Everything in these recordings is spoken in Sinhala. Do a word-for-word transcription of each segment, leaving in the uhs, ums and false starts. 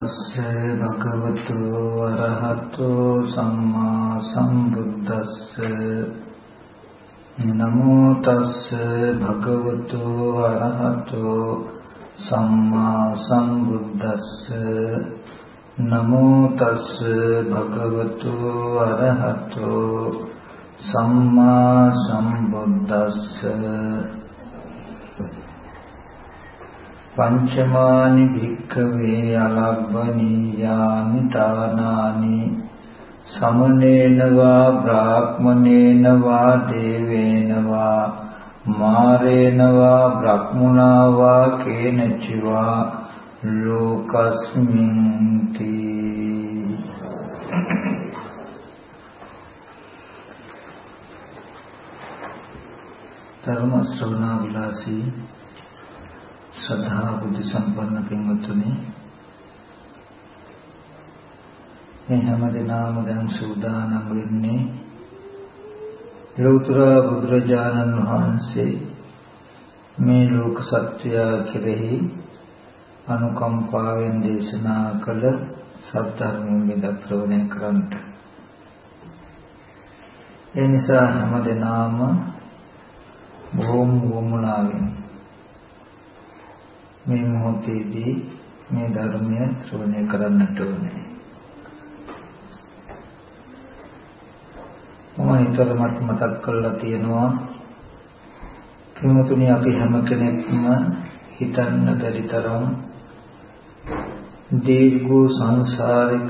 භගවතු වරහතෝ සම්මා සම්බුද්දස්ස නමෝ තස්ස භගවතු වරහතෝ සම්මා සම්බුද්දස්ස නමෝ තස්ස භගවතු වරහතෝ සම්මා සම්බුද්දස්ස පංචමානි භික්ඛවේ අලබ්බනීයානි තානානි සමනේන වා බ්‍රාහ්මනේන වා දේවේන වා මාරේන වා බ්‍රහ්මුණා වා කේනචිවා ලෝකස්මින්ති. ධර්ම ශ්‍රවණ විලාසී සදා බුද්ධ සම්පන්න පින්වත්නි, මේ හැම දිනම දැන් සූදානම් වෙන්නේ ලෞතර බුදුරජාණන් වහන්සේ මේ ලෝක සත්‍යය කෙරෙහි අනුකම්පාවෙන් දේශනා කළ සත්‍යයෙන් විදක්‍රවණය කරන්නට. ඒ නිසා හැම දිනම බොහොම වමනාවෙන් මේ මොහොතේදී මේ ධර්මය ශ්‍රවණය කරන්නට ඕනේ. මම හිතවලට මතක් කරලා තියෙනවා, කිමුතුනි අපි හැම කෙනෙක්ම හිතන්න බැරි තරම් දීර්ඝ සංසාරික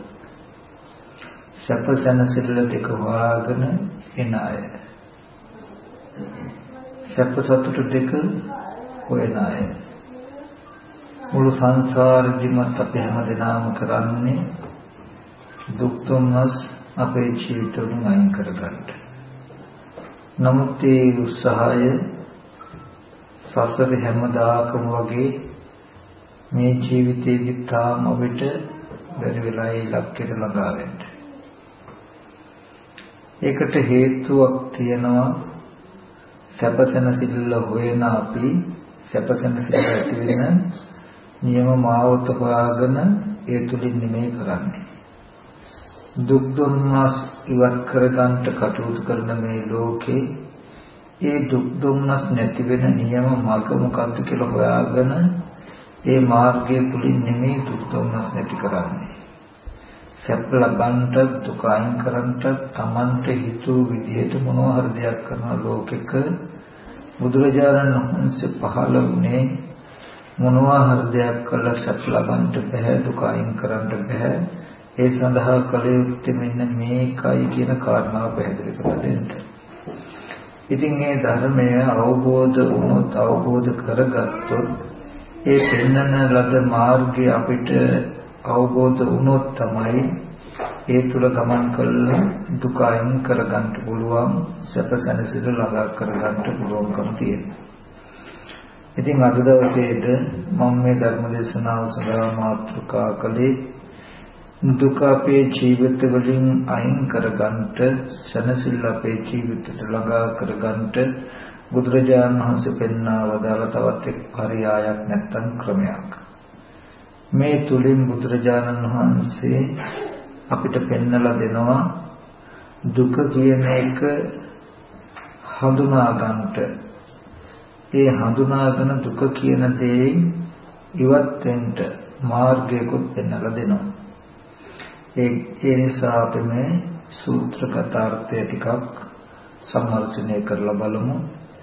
සැපසනසිල්ල දෙක හොයාගෙන එන අය, සැප සතුට දෙක හොයන අය. මුළු සංසාරෙදිමත් අපි හැමදෙනාම කරන්නේ දුක් දුම්නස් අපේ ජීවිතවලින් අයින් කරගන්න. නමුත් ඒ උත්සාහය සසර හැමදාකම වගේ මේ ජීවිතේදී තාම අපිට බැරි වෙලා ඒ ලක්ෂයට ළඟා වෙන්න. ඒකට හේතුවක් තියෙනවා. සැපසනසිල්ල හොයන අපි සැපසනසිල්ල ඇති වෙන නියම මාවත හොයාගෙන ඒ තුලින් නෙමෙයි කරන්නේ. දුක් දුම්නස් ඉවත් කරගන්න කටයුතු කරන මේ ලෝකේ ඒ දුක් දුම්නස් නැති වෙන නියම මාර්ග මොකක්ද කියලා හොයාගෙන ඒ මාර්ගය තුලින් නෙමෙයි දුක් දුම්නස් නැති කරන්නේ. සැප ලබන්නට දුක අයින් කරන්නට Tamante හිතුව විදිහට මොනවා හරි දෙයක් කරන ලෝකෙක බුදුරජාණන් වහන්සේ පහළ වුණේ මොනවා හරි දෙයක් කළා සැප ලබන්නට බෑ, දුක අයින් කරන්න බෑ. ඒ සඳහා කළ යුත්තේ මෙන්න මේකයි කියන කාරණාව පැහැදිලි කරලා දෙන්න. ඉතින් මේ ධර්මය අවබෝධ වුණොත්, අවබෝධ කරගත්තොත්, ඒ පෙන්වන ලද මාර්ගය අපිට අවබෝධ වුණොත් තමයි ඒ තුල ගමන් කළ දුක අයින් කරගන්න පුළුවන්, සැප සැනසෙල්ල ළඟා කරගන්න පුළුවන්කම තියෙනවා. ඉතින් අද දවසේද මම මේ ධර්ම දේශනාව සඳහා මාතෘකා කළේ දුක අපේ ජීවිත වලින් අයින් කරගන්නට, සැනසෙල්ල අපේ ජීවිතයට ළඟා කරගන්නට බුදුරජාණන් වහන්සේ පෙන්වා වදාළ තවත් එක් පරයයක් නැත්නම් ක්‍රමයක්. මේ තුලින් බුදුරජාණන් වහන්සේ අපිට පෙන්වලා දෙනවා දුක කියන එක හඳුනා ගන්නට. ඒ හඳුනාගෙන දුක කියන දේ ඉවත් වෙන්න මාර්ගයකුත් පෙන්වලා දෙනවා. ඒ ඒ නිසා අපි මේ සූත්‍ර කතාර්ථය ටිකක් සම්මර්ෂණය කරලා බලමු.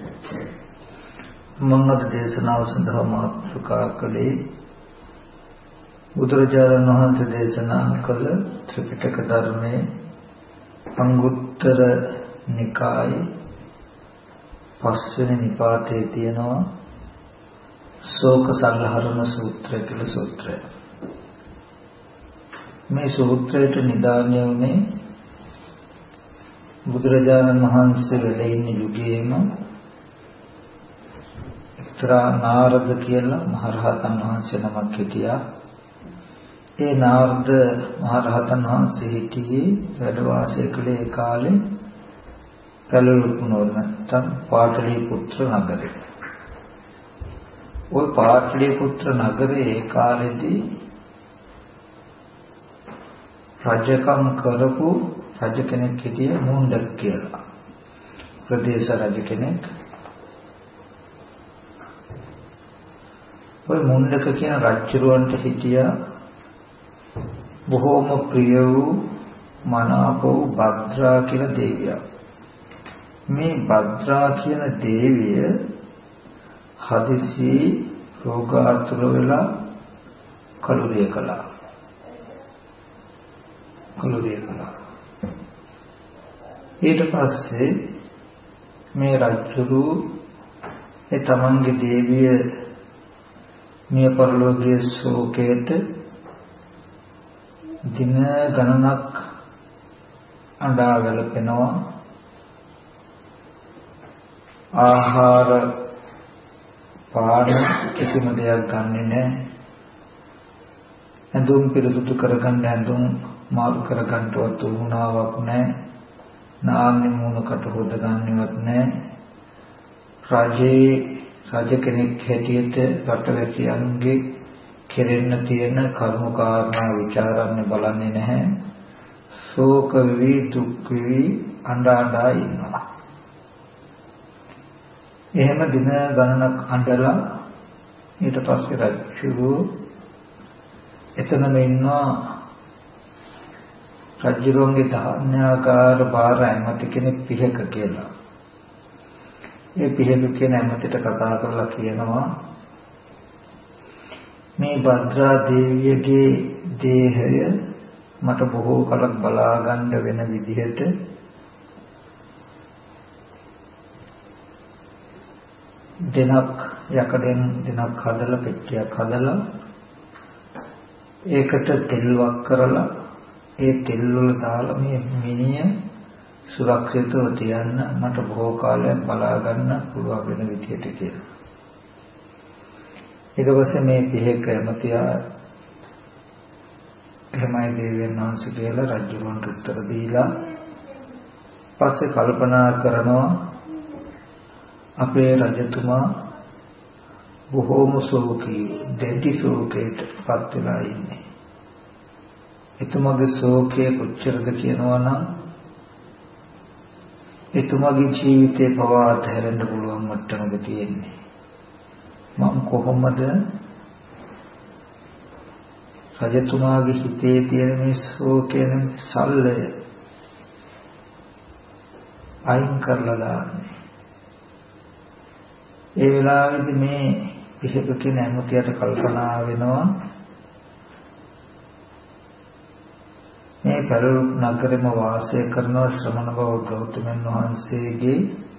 මම අද දේශනාව සඳහා මාතෘකා කළේ බුදුරජාණන් වහන්සේ දේශනා කළ ත්‍රිපිටක ධර්මයේ අංගුත්තර නිකායේ පස්වෙනි නිපාතයේ තියෙනවා ශෝක සංහරණ සූත්‍රය කියලා සූත්‍රය. මේ සූත්‍රයට නිදාණය වුණේ බුදුරජාණන් වහන්සේ වැඩ ඉන්න යුගයේම එක්තරා නාරද කියලා මහරහතන් වහන්සේ නමක් හිටියා. ඒ නාරද මහරහතන් වහන්සේ හිටියේ වැඩ වාසය කළේ කාලේ පැලලුකුණෝර නැත්නම් පාටලිපුත්‍ර නගරේ. ওই පාටලිපුත්‍ර නගරේ ඒ කාලේදී රජකම් කරපු රජ කෙනෙක් හිටිය මුණ්ඩක කියලා. ප්‍රදේශ රජ කෙනෙක්. ඔය මුණ්ඩක කියන රජුරවන්ට හිටිය බොහෝම ප්‍රිය වූ මනාප වූ භද්‍රා කියලා දේවියක්. මේ භද්‍රා කියන දේවිය හදිසි රෝගාතුර වෙලා කලුරිය කළා. කලුරිය කළා. ඊට පස්සේ මේ රජුරු ඒ තමන්ගේ දේවිය මිය පරලෝකයේ ශෝකයට දින ගණනක් අඬා වැළපෙනවා. ආහාර පාන කිසිම දෙයක් ගන්නෙ නැහැ. ඇඳුම් පිරිසුදු කරගන්න ඇඳුම් මාරු කරගන්නවත් උවමනාවක් නැහැ. නාන්නේ මූණකට හොද ගන්නවත් නැහැ. රජේ රජ කෙනෙක් හැටියට රටවැසියන්ගේ කෙරෙන්න තියෙන කර්ම කාරණා ਵਿਚාරන්නේ බලන්නේ නැහැ. ශෝක වෙවි දුක් වෙවි අඬා අඬා ඉන්නවා. එහෙම දින ගණනක් අඬලා ඊට පස්සේ රජු එතනම ඉන්නවා. රජුගේ ධාන්‍යාගාර බාර ඇමති කෙනෙක් පිහක කියලා. ඒ පිහක කියන ඇමතිට කතා කරලා කියනවා මේ භද්‍රා දේවියගේ දේහය මට බොහෝ කලක් බලා ගන්න වෙන විදිහට දෙනක් යකඩෙන් දෙනක් හදලා පෙට්ටියක් හදලා ඒකට තෙල් වක් කරලා ඒ තෙල් වල දාලා මේ මිනිය සුරක්ෂිතව තියන්න මට බොහෝ කාලයක් බලා ගන්න පුළුවන් වෙන විදිහට කියලා. ඊට පස්සේ මේ පිහක ඇමතියා එහෙමයි දේවයන් වහන්සේ කියලා රජුන්ට උත්තර දීලා පස්සේ කල්පනා කරනවා අපේ රජතුමා බොහෝම ශෝකී දෙටි ශෝකයට පත් වෙලා ඉන්නේ. එතුමාගේ ශෝකය කොච්චරද කියනවා නම් එතුමාගේ ජීවිතේ පවා අතහැරෙන්න පුළුවන් මට්ටමක තියෙන්නේ. මම කොහොමද රජතුමාගේ හිතේ තියෙන මේ ශෝකයෙන් සල්ලය අයින් කරලා දාන්නේ. ඒ වෙලාවේදී මේ පිහක කියන ඇමතියට කල්පනා වෙනවා මේ පෙරළුක් නගරෙම වාසය කරන ශ්‍රමණ බව ගෞතමයන් වහන්සේගේ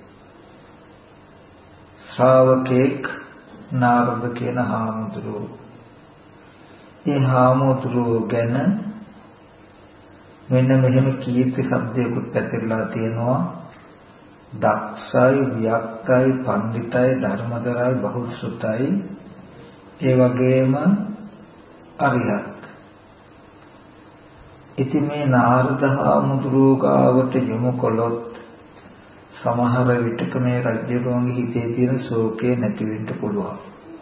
ශ්‍රාවකෙක් නාරද කියන හාමුදුරුවෝ. මේ හාමුදුරුවෝ ගැන මෙන්න මෙහෙම කීර්ති શબ્දයකට පැතිරලා තියෙනවා. දක්ෂයි, වික්තයි, පඬිතයි, ධර්මදරයි, බහුශ්‍රතයි, ඒ වගේම අරිහත්. ඉතින් මේ නාරද හාමුදුරුවෝ ගාවට යොමු කළොත් සමහර විටක මේ රජුගේ හිතේ තියෙන ශෝකය නැති වෙන්න පුළුවන්.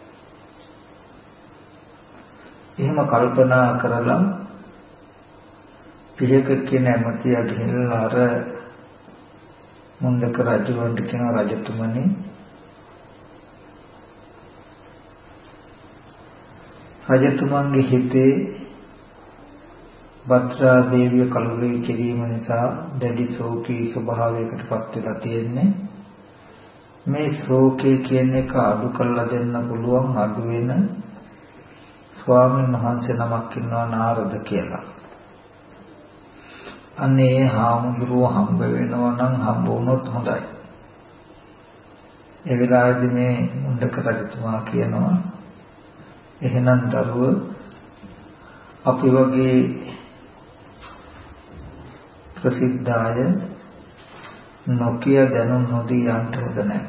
එහෙම කල්පනා කරලා පිළික කියන ඇමතියා ගිහිල්ලා අර මුණ්ඩක රජුන්ට කියන රජතුමනි රජතුමන්ගේ හිතේ භද්‍රා දේවිය කලුරිය කිරීම නිසා දැඩි ශෝකී ස්වභාවයකට පත් වෙලා තියෙන්නේ. මේ ශෝකය කියන එක අඩු කරලා දෙන්න පුළුවන් අඩු වෙන ස්වාමීන් වහන්සේ නමක් ඉන්නවා නාරද කියලා. අනේ හාමුදුරුවෝ හම්බ වෙනවා නම් හම්බ වුණොත් හොඳයි. ඒ වෙලාවේදී මේ මුණ්ඩක රජතුමා කියනවා එහෙනම් දරුව අපි වගේ ප්‍රසිද්ධාය නොකිය දැනුම් නොදී යන්න හොඳ නැහැ.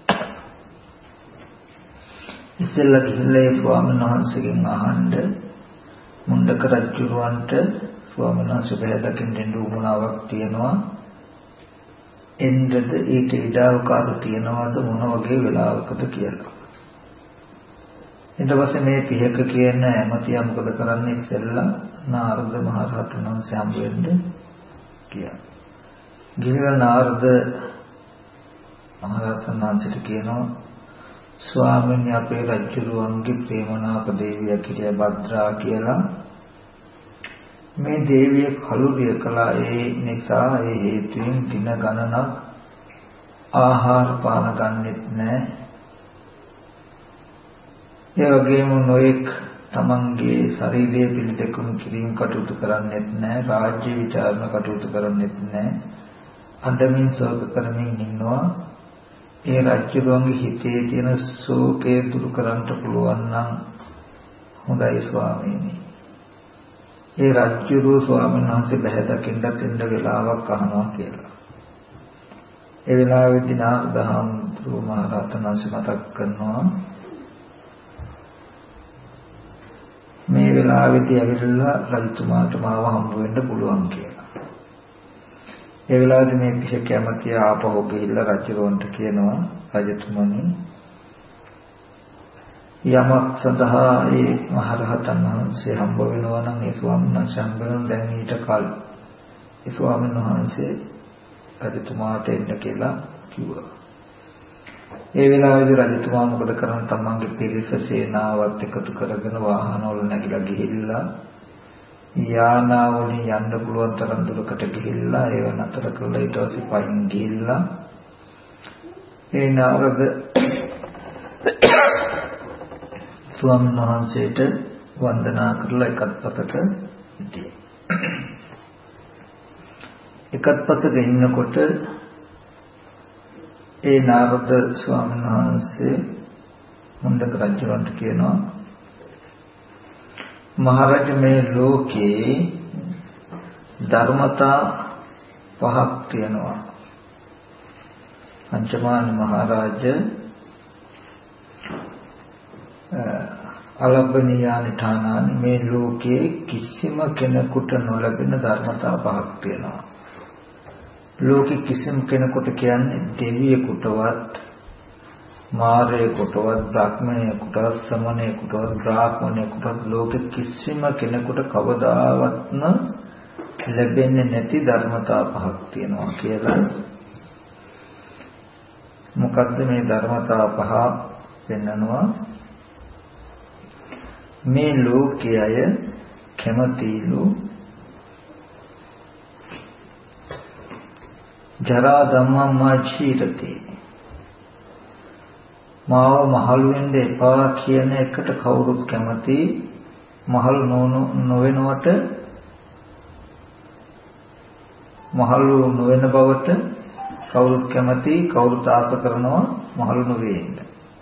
ඉස්සෙල්ලා ගිහිල්ලා ඒ ස්වාමීන් වහන්සේගෙන් අහන්න මුණ්ඩක රජුරවන්ට ස්වාමීන් වහන්සේ බැලදකින් දෙන්න උවමනාවක් තියනවා. එන්නද ඊට ඉඩ අවකාශ තියනවාද මොන වගේ වෙලාවකද කියලා. ඊට පස්සේ මේ පිහක කියන ඇමතියා මොකද කරන්නේ ඉස්සෙල්ලා නාරද මහ රහතන් වහන්සේ හම්බ වෙන්න ගියා. ගිහිල්ලා නාරද මහ රහතන් වහන්සේට කියනවා ස්වාමීන් අපේ රජුරුවන්ගේ ප්‍රේමනාප දේවිය කිරිය භද්‍රා කියලා මේ දේවිය කලුරිය කළා. ඒ නිසා ඒ හේතුවෙන් දින ගණනක් ආහාර පාන ගන්නෙත් නැහැ. ඒ වගේම නොඑක් තමන්ගේ ශරීරයේ පිළිදෙකුම් කිරීම කටයුතු කරන්නෙත් නැහැ. රාජ්‍ය විචාරණ කටයුතු කරන්නෙත් නැහැ. අඬමින් ශෝක කරමින් ඉන්නවා. ඒ රජුගේ හිතේ තියෙන ශෝකය දුරු කරන්න පුළුවන් නම් හොඳයි ස්වාමීනි. ඒ රජුගේ ස්වාමීන් වහන්සේ බහැ දකින්නත් එන්න වෙලාවක් අහනවා කියලා. ඒ වෙලාවේදී නාගදහම් තුරු මහ රහතන් වහන්සේ මතක් කරනවා මේ වෙලාවේදී ඇවිල්ලා රජතුමාට මාව හම්බ වෙන්න පුළුවන් කියලා. ඒ වෙලාවේදී මේ පිට කැමැති ආපහු ගිහිල්ලා රජුරවන්ට කියනවා රජතුමනි යමක් සඳහා ඒ මහ රහතන් වහන්සේ හම්බ වෙනවා නම් ඒ ස්වාමීන් වහන්සේ හම්බ වෙන දැන් ඊට කල ඒ ස්වාමීන් වහන්සේ රජතුමාට එන්න කියලා කිව්වා. ඒ වෙලාවේදී රජතුමා මොකද කරන්නේ? තමන්ගේ පිරිස සේනාවත් එකතු කරගෙන වාහනවල නැගිලා ගිහිල්ලා යානාවලින් යන්න පුළුවන් තරම් දුරකට ගිහිල්ලා ඒව නතර කරලා ඊට පස්සේ පයින් ගිහිල්ලා ඒ නාරද ස්වාමීන් වහන්සේට වන්දනා කරලා එකත් පතක හිටියේ. එකත් පසක ඉන්නකොට ඒ නාරද ස්වාමීන් වහන්සේ මුණ්ඩක රජුන්ට කියනවා මහරජ මේ ලෝකේ ධර්මතා පහක් තියෙනවා. පංචමාන මහරජ අලබ්බනියානි ඨානානි මේ ලෝකේ කිසිම කෙනෙකුට නොලැබෙන ධර්මතා පහක් තියෙනවා. ලෝකෙ කිසිම කෙනෙකුට කියන්නේ දෙවියෙකුටවත් මාරයෙකුටවත් බ්‍රහ්මණයෙකුටවත් සමණයෙකුටවත් බ්‍රාහ්මණයෙකුටවත් ලෝකෙ කිසිම කෙනෙකුට කවදාවත්ම ලැබෙන්නේ නැති ධර්මතා පහක් තියෙනවා කියලා. මොකද්ද මේ ධර්මතා පහ පෙන්නනවා? මේ ලෝකයේ කැමතිලු ජරා ධම්මං මාචීරති මාව මහලු වෙන්න එපා කියන එකට කවුරුත් කැමති. මහලු නොවෙනවට මහලු නොවන බවට කවුරුත් කැමති. කවුරුත් ආස කරනවා මහලු නොවෙන්න.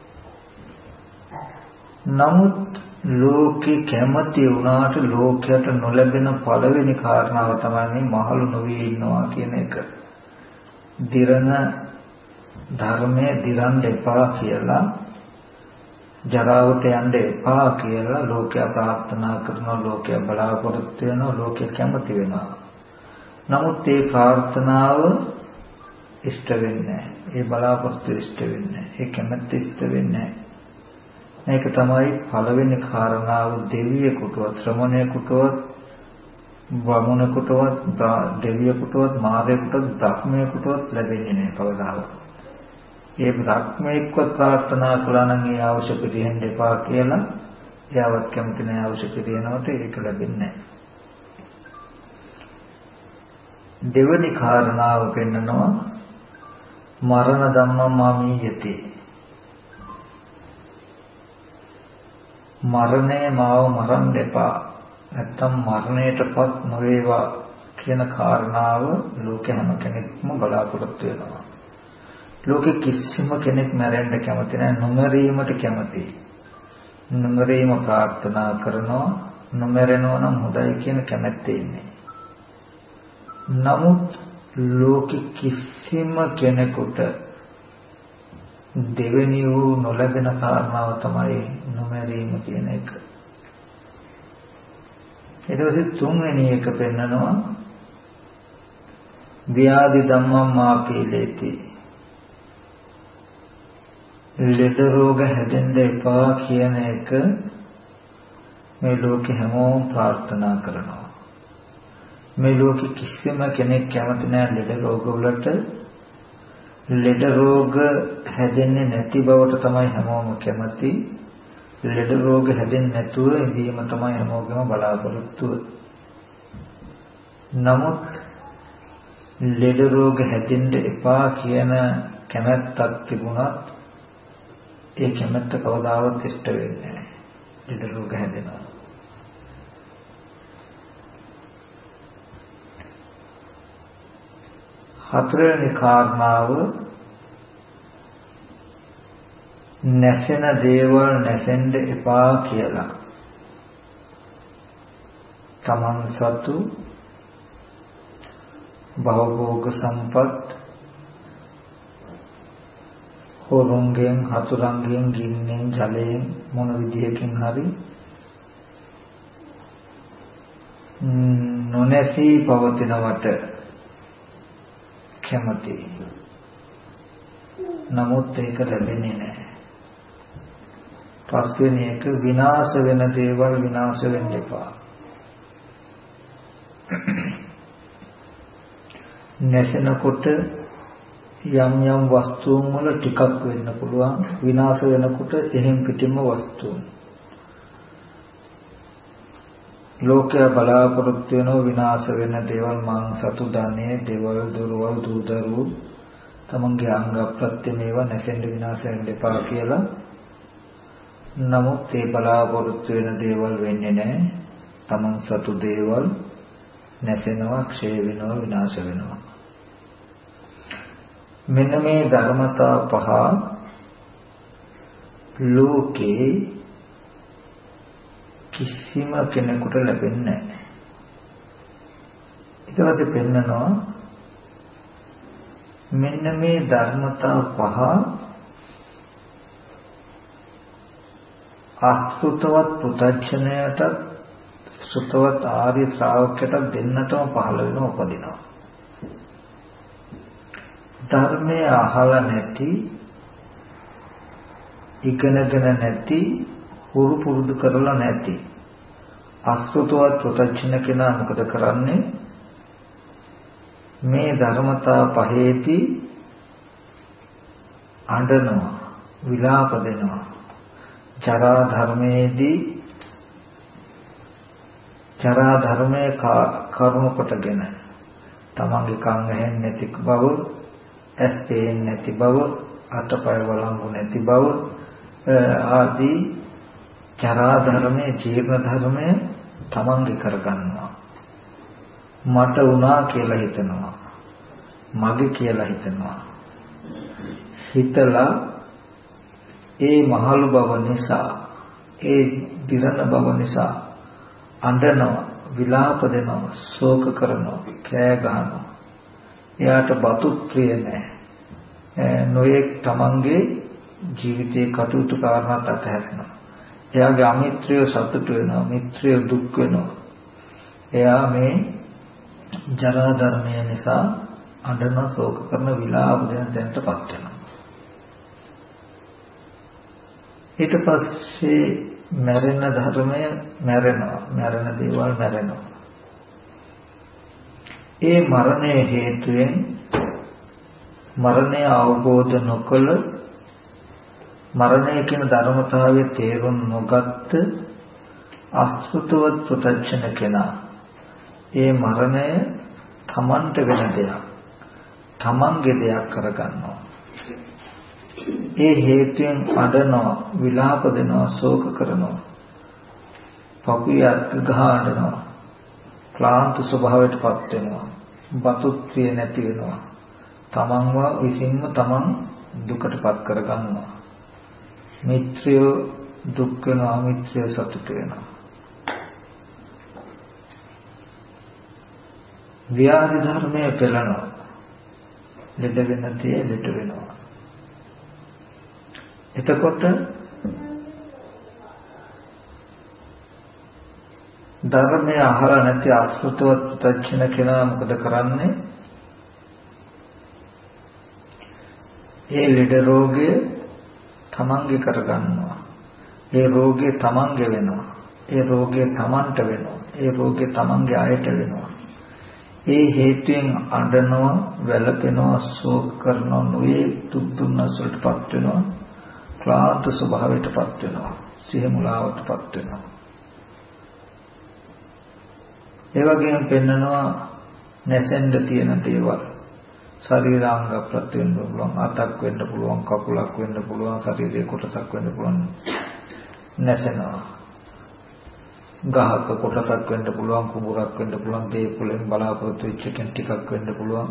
නමුත් ලෝකේ කැමති වුණාට ලෝකයට නොලැබෙන පළවෙනි කාරණාව තමයි මහලු නොවී ඉන්නවා කියන එක. දිරණ ධර්මයේ දිරන්න එපා කියලා ජරාවට යන්න එපා කියලා ලෝකයා ප්‍රාර්ථනා කරනවා. ලෝකයා බලාපොරොත්තු වෙනවා. ලෝකයා කැමති වෙනවා. නමුත් ඒ ප්‍රාර්ථනාව ඉෂ්ට වෙන්නේ නැහැ. ඒ බලාපොරොත්තු ඉෂ්ට වෙන්නේ නැහැ. ඒ කැමැත්ත ඉෂ්ට වෙන්නේ නැහැ. මේක තමයි පළවෙනි කාරණාව. දෙවියෙකුටවත් ශ්‍රමණයෙකුටවත් වමුණෙකුටවත් දෙවියෙකුටවත් මාරයෙකුටවත් බ්‍රහ්මයෙකුටවත් ලැබෙන්නේ නැහැ කවදාවත්. ඒ බ්‍රහ්මයෙක්වත් ප්‍රාර්ථනා කළා නම් ඒ අවශ්‍ය පිළිහෙන්න එපා කියලා යාවත් කැමති නැහැ. අවශ්‍ය පිළිහෙනවට ඒක ලැබෙන්නේ නැහැ. දෙවනි කාරණාව පෙන්නනවා මරණ ධම්මං මාමීයති. මරණය මාව මරන්න එපා. නැත්තම් මරණයටපත් නොවේවා කියන කාරණාව ලෝකේ හැම කෙනෙක්ම බලාපොරොත්තු වෙනවා. ලෝකේ කිසිම කෙනෙක් මැරෙන්න කැමති නැහැ. නොමරීමට කැමතියි. නොමරීම ප්‍රාර්ථනා කරනවා. නොමරෙනවා නම් හොඳයි කියන කැමැත්තේ ඉන්නේ. නමුත් ලෝකේ කිසිම කෙනෙකුට දෙවෙනි වූ නොලැබෙන කාරණාව තමයි නොමරීම කියන එක. ඊට පස්සේ තුන්වෙනි එක පෙන්නනවා ව්‍යාධි ධම්මං මාපීලේති. ලෙඩ රෝග හැදෙන්න එපා කියන එක මේ ලෝකේ හැමෝම ප්‍රාර්ථනා කරනවා. මේ ලෝකේ කිසිම කෙනෙක් කැමති නැහැ ලෙඩ රෝග වලට. ලෙඩ රෝග හැදෙන්නේ නැති බවට තමයි හැමෝම කැමති. ලෙඩ රෝග හැදෙන්නේ නැතුව ඉඳීම තමයි හැමෝගෙම බලාපොරොත්තුව. නමුත් ලෙඩ රෝග හැදෙන්න එපා කියන කැමැත්තක් තිබුණත් ඒ කැමැත්ත කවදාවත් ඉෂ්ට වෙන්නේ නැහැ. ලෙඩ රෝග හැදෙනවා. හතරවෙනි කාරණාව නැසෙන දේවල් නැසෙන්න එපා කියලා. තමන් සතු භවභෝග සම්පත් හොරුන්ගෙන් හතුරුන්ගෙන් ගින්නෙන් ජලයෙන් මොන විදියකින් හරි නොනැසී පවතිනවට කැමති. නමුත් ඒක ලැබෙන්නේ නැහැ. පස්වෙනි එක විනාශ වෙන දේවල් විනාශ වෙන්න එපා. නැසෙනකොට යම් යම් වස්තුන් වල ටිකක් වෙන්න පුළුවන්. විනාශ වෙනකොට එහෙම් පිටින්ම වස්තුන්. ලෝකය බලාපොරොත්තු වෙන විනාශ වෙන දේවල් මං සතු ධනෙ දේවල් දුරවල් දූදරු තමන්ගේ අංග ප්‍රත්‍ය මේවා නැසෙන්න විනාශ වෙන්න එපා කියලා. නමුත් ඒ බලාපොරොත්තු වෙන දේවල් වෙන්නේ නැහැ. තමන් සතු දේවල් නැසෙනවා, ක්ෂය වෙනවා, විනාශ වෙනවා. මෙන්න මේ ධර්මතා පහ ලෝකේ කිසිම කෙනෙකුට ලැබෙන්නේ නැහැ. ඊට පස්සේ පෙන්නනවා මෙන්න මේ ධර්මතා පහ අසුතවත් පුතඥයට සුතවත් ආර්ය ශ්‍රාවකයට දෙන්නටම පහළ වෙන උපදිනවා. ධර්මය අහලා නැති, ඉගෙනගෙන නැති, හුරු පුරුදු කරලා නැති අසුතවත් පුතඥ කෙනා මොකද කරන්නේ? මේ ධර්මතා පහේදී අඬනවා, විලාප දෙනවා. චරා ධර්මයේදී චරා ධර්මයේ කරුණ කොටගෙන තමන්ගේ කන් ඇහෙන්නේ නැති බව, ඇස් පේන්නේ නැති බව, අතපය වළංගු නැති බව ආදී චරා ධර්මයේ ජීවන ධර්මයේ තමන්ගේ කරගන්නවා. මට වුණා කියලා හිතනවා, මගේ කියලා හිතනවා. හිතලා ඒ මහලු බව නිසා, ඒ දිරණ බව නිසා අඬනවා, විලාප දෙනවා, ශෝක කරනවා, කෑ ගහනවා. එයාට බතුත් ප්‍රිය නැහැ. නොයෙක් තමන්ගේ ජීවිතේ කටයුතු කාරණාත් අතහැරෙනවා. එයාගේ අමිත්‍රය සතුට වෙනවා, මිත්‍රය දුක් වෙනවා. එයා මේ ජරා ධර්මය නිසා අඬන, ශෝක කරන, විලාප දෙන තැනටපත් වෙනවා. ඊට පස්සේ මැරෙන ධර්මය මැරෙනවා, මැරෙන දේවල් මැරෙනවා. ඒ මරණය හේතුවෙන් මරණය අවබෝධ නොකළ, මරණය කියන ධර්මතාවය තේරුම් නොගත්ත අසුතවත් පුතඥ කෙනා ඒ මරණය තමන්ට වෙන දෙයක්, තමන්ගේ දෙයක් කරගන්නවා. ඒ හේතුවෙන් අඬනවා, විලාප දෙනවා, ශෝක කරනවා, පපුවක් ගහ අඬනවා, ක්ලාන්ත ස්වභාවයටපත් වෙනවා, බතුත්‍රිය නැති වෙනවා, තමන්ව විසින්ම තමන් දුකටපත් කරගන්නවා. මිත්‍රය දුක් වෙනවා, මිත්‍රය සතුට වෙනවා. ව්‍යාධි ධර්මයේ පෙළනවා, ලෙඩ වෙන තේ ලෙඩ වෙනවා. එතකොට ධර්මය අහලා නැති අසෘතවත් පුතඥ කෙනා මොකද කරන්නේ? ඒ ලෙඩ රෝගය තමන්ගේ කරගන්නවා. ඒ රෝගය තමන්ගේ වෙනවා. ඒ රෝගේ තමන්ට වෙනවා. ඒ රෝගේ තමන්ගේ අයට වෙනවා. ඒ හේතුයෙන් අඬනවා, වැළපෙනවා, ශෝක කරනවා, නොයේ දුක් දුන්නස් වලටපත් වෙනවා. ක්ලාන්ත ස්වභාවයටපත් වෙනවා. සිහමුලාවටපත් වෙනවා. ඒ වගේම පෙන්නනවා නැසෙන්න තියෙන දේවල්. ශරීරාංග ප්‍රත්‍යයෙන් පුළුවන්, අතක් වෙන්න පුළුවන්, කකුලක් වෙන්න පුළුවන්, ශරීරයේ කොටසක් වෙන්න පුළුවන් නැසෙනවා. ගහක කොටසක් වෙන්න පුළුවන්, කුඹුරක් වෙන්න පුළුවන්, දේපොළෙන් බලාපොරොත්තු වෙච්ච එකෙන් ටිකක් වෙන්න පුළුවන්.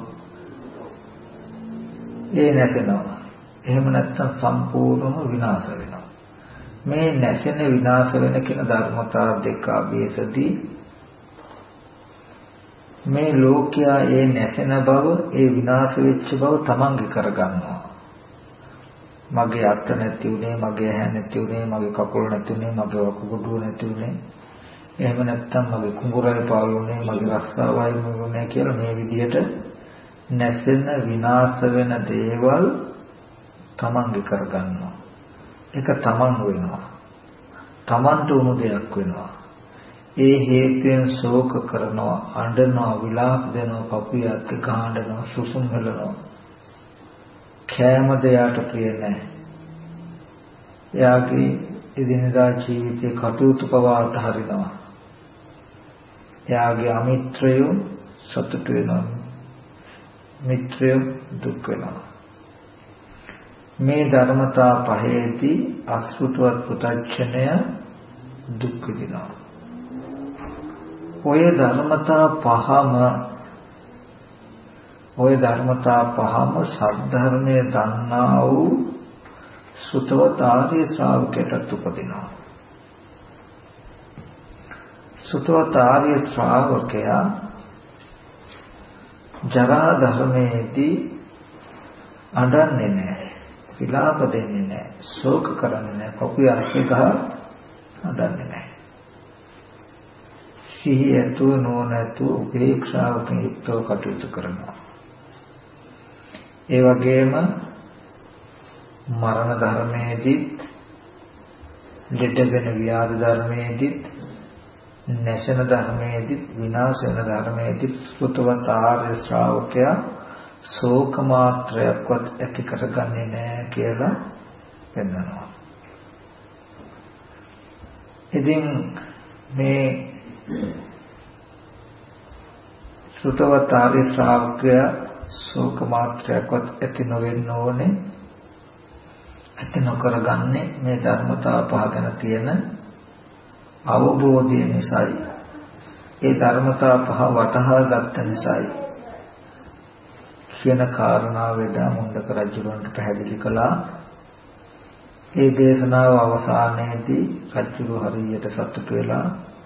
ඒ නැසෙනවා. එහෙම නැත්නම් සම්පූර්ණම විනාශ වෙනවා. මේ නැසෙන විනාශ වෙන කියන ධර්මතා දෙක අභේසදී මේ ලෝකයා ඒ නැසෙන බව, ඒ විනාශ වෙච්ච බව තමන්ගේ කරගන්නවා. මගේ අත නැති උනේ, මගේ ඇහැ නැති උනේ, මගේ කකුල නැති උනේ, මගේ වකුගඩුව නැති උනේ, එහෙම නැත්නම් මගේ කුඹුරයි පාළුනේ, මගේ රස්සාවයි මුනේ කියලා මේ විදිහට නැසෙන විනාශ වෙන දේවල් තමන්ගේ කරගන්නවා. ඒක තමන් වෙනවා. තමන්ට උණු දෙයක් වෙනවා. ඒ හේතුයෙන් ශෝක කරනවා, අඬනවා, විලාප දෙනවා, පපුවියත් ගහනවා, සුසුම් හලනවා. කෑම දෙයට ප්‍රිය නැහැ. එයාගේ එදිනදා ජීවිතේ කටයුතු පවා අතහරිනවා. එයාගේ අමිත්‍රයෝ සතුට වෙනවා. මිත්‍රයෝ දුක් වෙනවා. මේ ධර්මතා පහේදී අසුතවත් පුතච්චනය දුක් විඳිනවා. ඔය ධර්මතා පහම ඔය ධර්මතා පහම සද්ධර්මයේ දන්නා වූ සුතවත් ආර්ය ශ්‍රාවකයට උපදිනවා. සුතවත් ආර්ය ශ්‍රාවකයා ජරා ධර්මයේදී අඬන්නේ නැහැ, විලාප දෙන්නේ නැහැ, ශෝක කරන්නේ නැහැ, කපුවේ අස්සේ ගහ අඬන්නේ නැහැ. සිහියතු නොනතු උපේක්ෂාවකින් යුක්තව කටයුතු කරනවා. ඒ වගේම මරණ ධර්මයේදී, දෙඩගෙන ව්‍යාධි ධර්මයේදී, නැසෙන ධර්මයේදී, විනාශ වෙන ධර්මයේදී සුතවත් ආර්ය ශ්‍රාවකයා ශෝක මාත්‍රයක්වත් ඇති කරගන්නේ නැහැ කියලා පෙන්නනවා. ඉතින් මේ සුතවත් ආර්ය ශ්‍රාවකයා ශෝක මාත්‍රයක්වත් ඇති නොවෙන්න ඕනේ. ඇති නොකරගන්නේ මේ ධර්මතාව පහ ගැන තියෙන අවබෝධය නිසායි. ඒ ධර්මතාව පහ වටහා ගත්ත නිසායි. කියන කාරණාව වේදා මුණ්ඩක රජුලන්ට පැහැදිලි කළා. ඒ දේශනාව අවසානයේදී රජු හරියට සතුටු වෙලා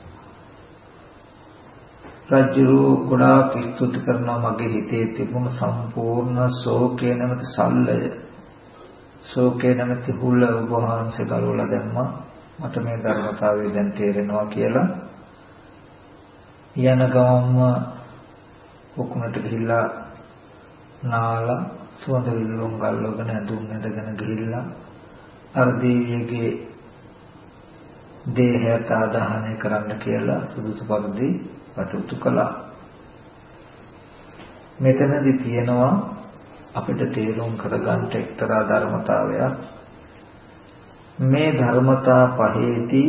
රජු ගොඩාක් ස්තුති කරනවා මගේ හිතේ තිබුණු සම්පූර්ණ ශෝකේ නැමැති සල්ලය, ශෝකේ නැමැති හුල ඔබ වහන්සේ ගලවලා දැම්මා. මට මේ ධර්මතාවය දැන් තේරෙනවා කියලා යන ගමම්ම උකුණට ගිහිල්ලා නාලා සුවඳ විලවුන් ගල්වගෙන ඇඳුම් ඇඳගෙන ගිහිල්ලා අර දේවියගේ දේහයට ආදාහනය කරන්න කියලා සුදුසු පරිදි කටයුතු කළා. මෙතනදී තියෙනවා අපිට තේරුම් කරගන්න එක්තරා ධර්මතාවයක්. මේ ධර්මතා පහේදී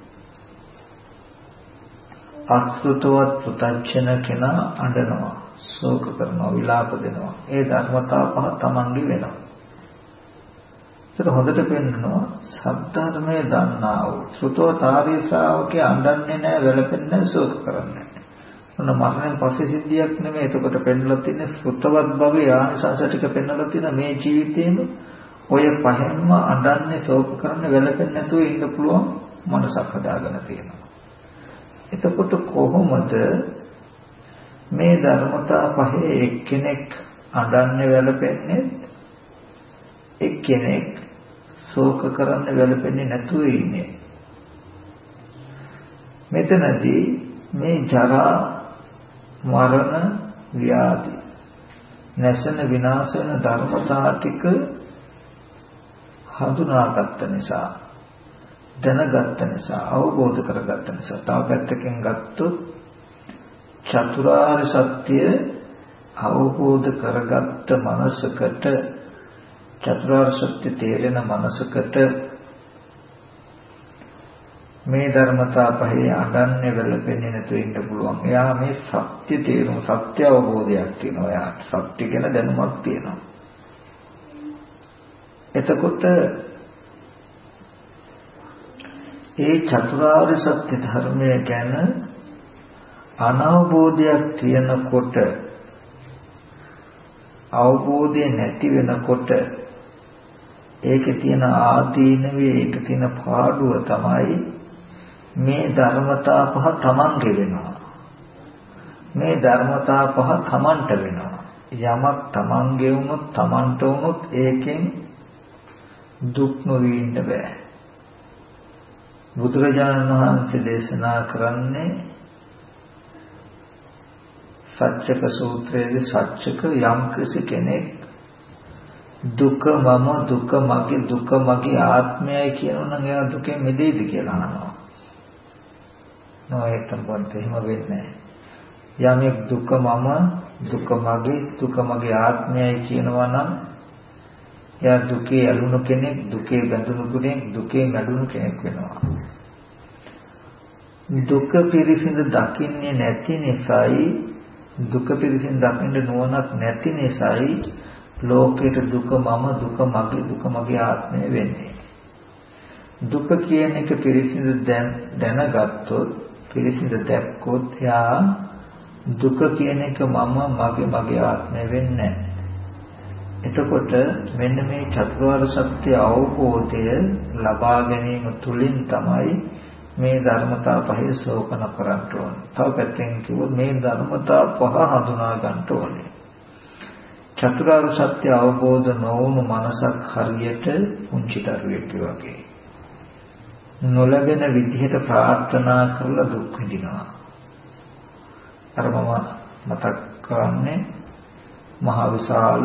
අසෘතවත් පුතච්චන කෙනා අඬනවා, ශෝක කරනවා, විලාප දෙනවා. ඒ ධර්මතා පහ තමන්ගේ වෙනවා. ඒක හොඳට පෙන්නනවා සත්‍යධර්මයේ දන්නා වූ සෘතවත් ආර්ය ශ්‍රාවකයා අඬන්නේ නැහැ, වැළපෙන්නේ නැහැ, ශෝක කරන්නේ නැහැ. මොන මරණයෙන් පස්සේ සිද්ධියක් නෙමෙයි. එතකොට පෙන්නලා තියෙන සෘතවත් භවයේ ආනිසංස ටික පෙන්නලා තියෙන මේ ජීවිතේම ඔය පහෙන්ම අඬන්නේ, ශෝක කරන්නේ, වැළපෙන්නේ නැතුව ඉන්න පුළුවන් මනසක් හදාගෙන තියෙනවා. එතකොට කොහොමද මේ ධර්මතා පහේ එක්කෙනෙක් අඬන්නේ, වැළපෙන්නේ, එක්කෙනෙක් ශෝක කරන්නේ, වැළපෙන්නේ නැතුව ඉන්නේ? මෙතනදී මේ ජරා, මරණ, ව්‍යාධි, නැසෙන විනාශ වෙන ධර්මතා ටික හඳුනාගත්ත නිසා දැනගත්ත නිසා අවබෝධ කරගත්ත නිසා තව පැත්තකින් ගත්තොත් චතුරාර්ය සත්‍ය අවබෝධ කරගත්ත මනසකට චතුරාර්ය සත්‍ය තේරෙන මනසකට මේ ධර්මතා පහේ අඩන්නේ වැළපෙන්නේ නැතුව ඉන්න පුළුවන්. එයා මේ සත්‍ය තේරුම සත්‍ය අවබෝධයක් තියෙනවා. එයාට සත්‍ය ගැන දැනුමක් තියෙනවා. එතකොට ඒ චතුරාර්ය සත්‍ය ධර්මය ගැන අනවබෝධයක් තියෙනකොට අවබෝධය නැති වෙනකොට ඒකේ තියෙන ආදීනවේ ඒකේ තියෙන පාඩුව තමයි මේ ධර්මතා පහ තමන්ගේ වෙනවා. මේ ධර්මතා පහ තමන්ට වෙනවා. යමක් තමන්ගේ වුණොත් තමන්ට වුණොත් ඒකෙන් දුක් නොවිඳ බෑ. බුදුරජාණන් වහන්සේ දේශනා කරන්නේ සත්‍යක සූත්‍රයේදී සත්‍යක යම් කෙනෙක් දුක මම දුක මගේ දුක මගේ ආත්මයයි කියනනම් එයා දුකෙන් මිදෙයිද කියලා අහනවා. නෝ ඒකම එහෙම වෙන්නේ නැහැ. යමෙක් දුක මම දුක මගේ දුක මගේ ආත්මයයි කියනවා නම් එයා දුකේ ඇලුණු කෙනෙක් දුකේ බැඳුණු කෙනෙක් දුකේ මැඩුණු කෙනෙක් වෙනවා. දුක පිරිසිඳ දකින්නේ නැති නිසායි දුක පිරිසිඳ දකින්න නුවණක් නැති නිසායි ලෝකයට දුක මම දුක මගේ දුක මගේ ආත්මය වෙන්නේ. දුක කියන එක පිරිසිඳ දැනගත්තොත් පිරිසිඳ දැක්කොත් එයා දුක කියන එක මම මගේ මගේ ආත්මය වෙන්නේ නැහැ. එතකොට මෙන්න මේ චතුරාර්ය සත්‍ය අවබෝධය ලබා ගැනීම තුලින් තමයි මේ ධර්මතා පහේ ශෝකන කරන්න ඕනේ. තව පැත්තෙන් කිව්වොත් මේ ධර්මතා පහ හඳුනා ගන්න ඕනේ. චතුරාර්ය සත්‍ය අවබෝධ නොවුණු මනසක් හරියට පුංචි දරුවෙක් වගේ. නොලැබෙන විදිහට ප්‍රාර්ථනා කරලා දුක් විඳිනවා. අර මම මතක් කරන්නේ මහ විශාල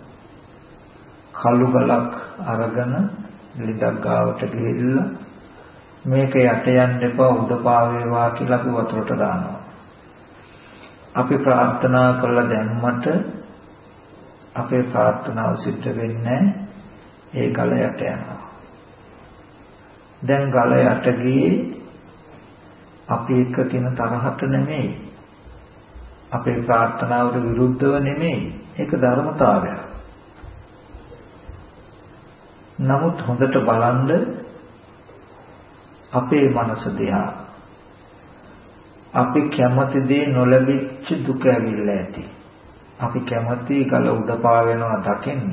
කළු ගලක් අරගෙන ලිදක් ගාවට ගිහිල්ලා මේක යට යන්න එපා උඩ පාවේවා කියලා අපි වතුරට දානවා. අපි ප්‍රාර්ථනා කළා දැම්මට අපේ ප්‍රාර්ථනාව සිද්ධ වෙන්නේ ඒ ගල යට යනවා. දැන් ගල යට ගියේ අපි එක්ක තියෙන තරහට නෙමෙයි. අපේ ප්‍රාර්ථනාවට විරුද්ධව නෙමෙයි. ඒක ධර්මතාවයක්. නමුත් හොඳට බලන්න අපේ මනස දිහා අපි කැමති දේ නොලැබිච්ච දුක ඇවිල්ලා ඇති. අපි කැමති ගල උඩ පාවෙනවා දකින්න.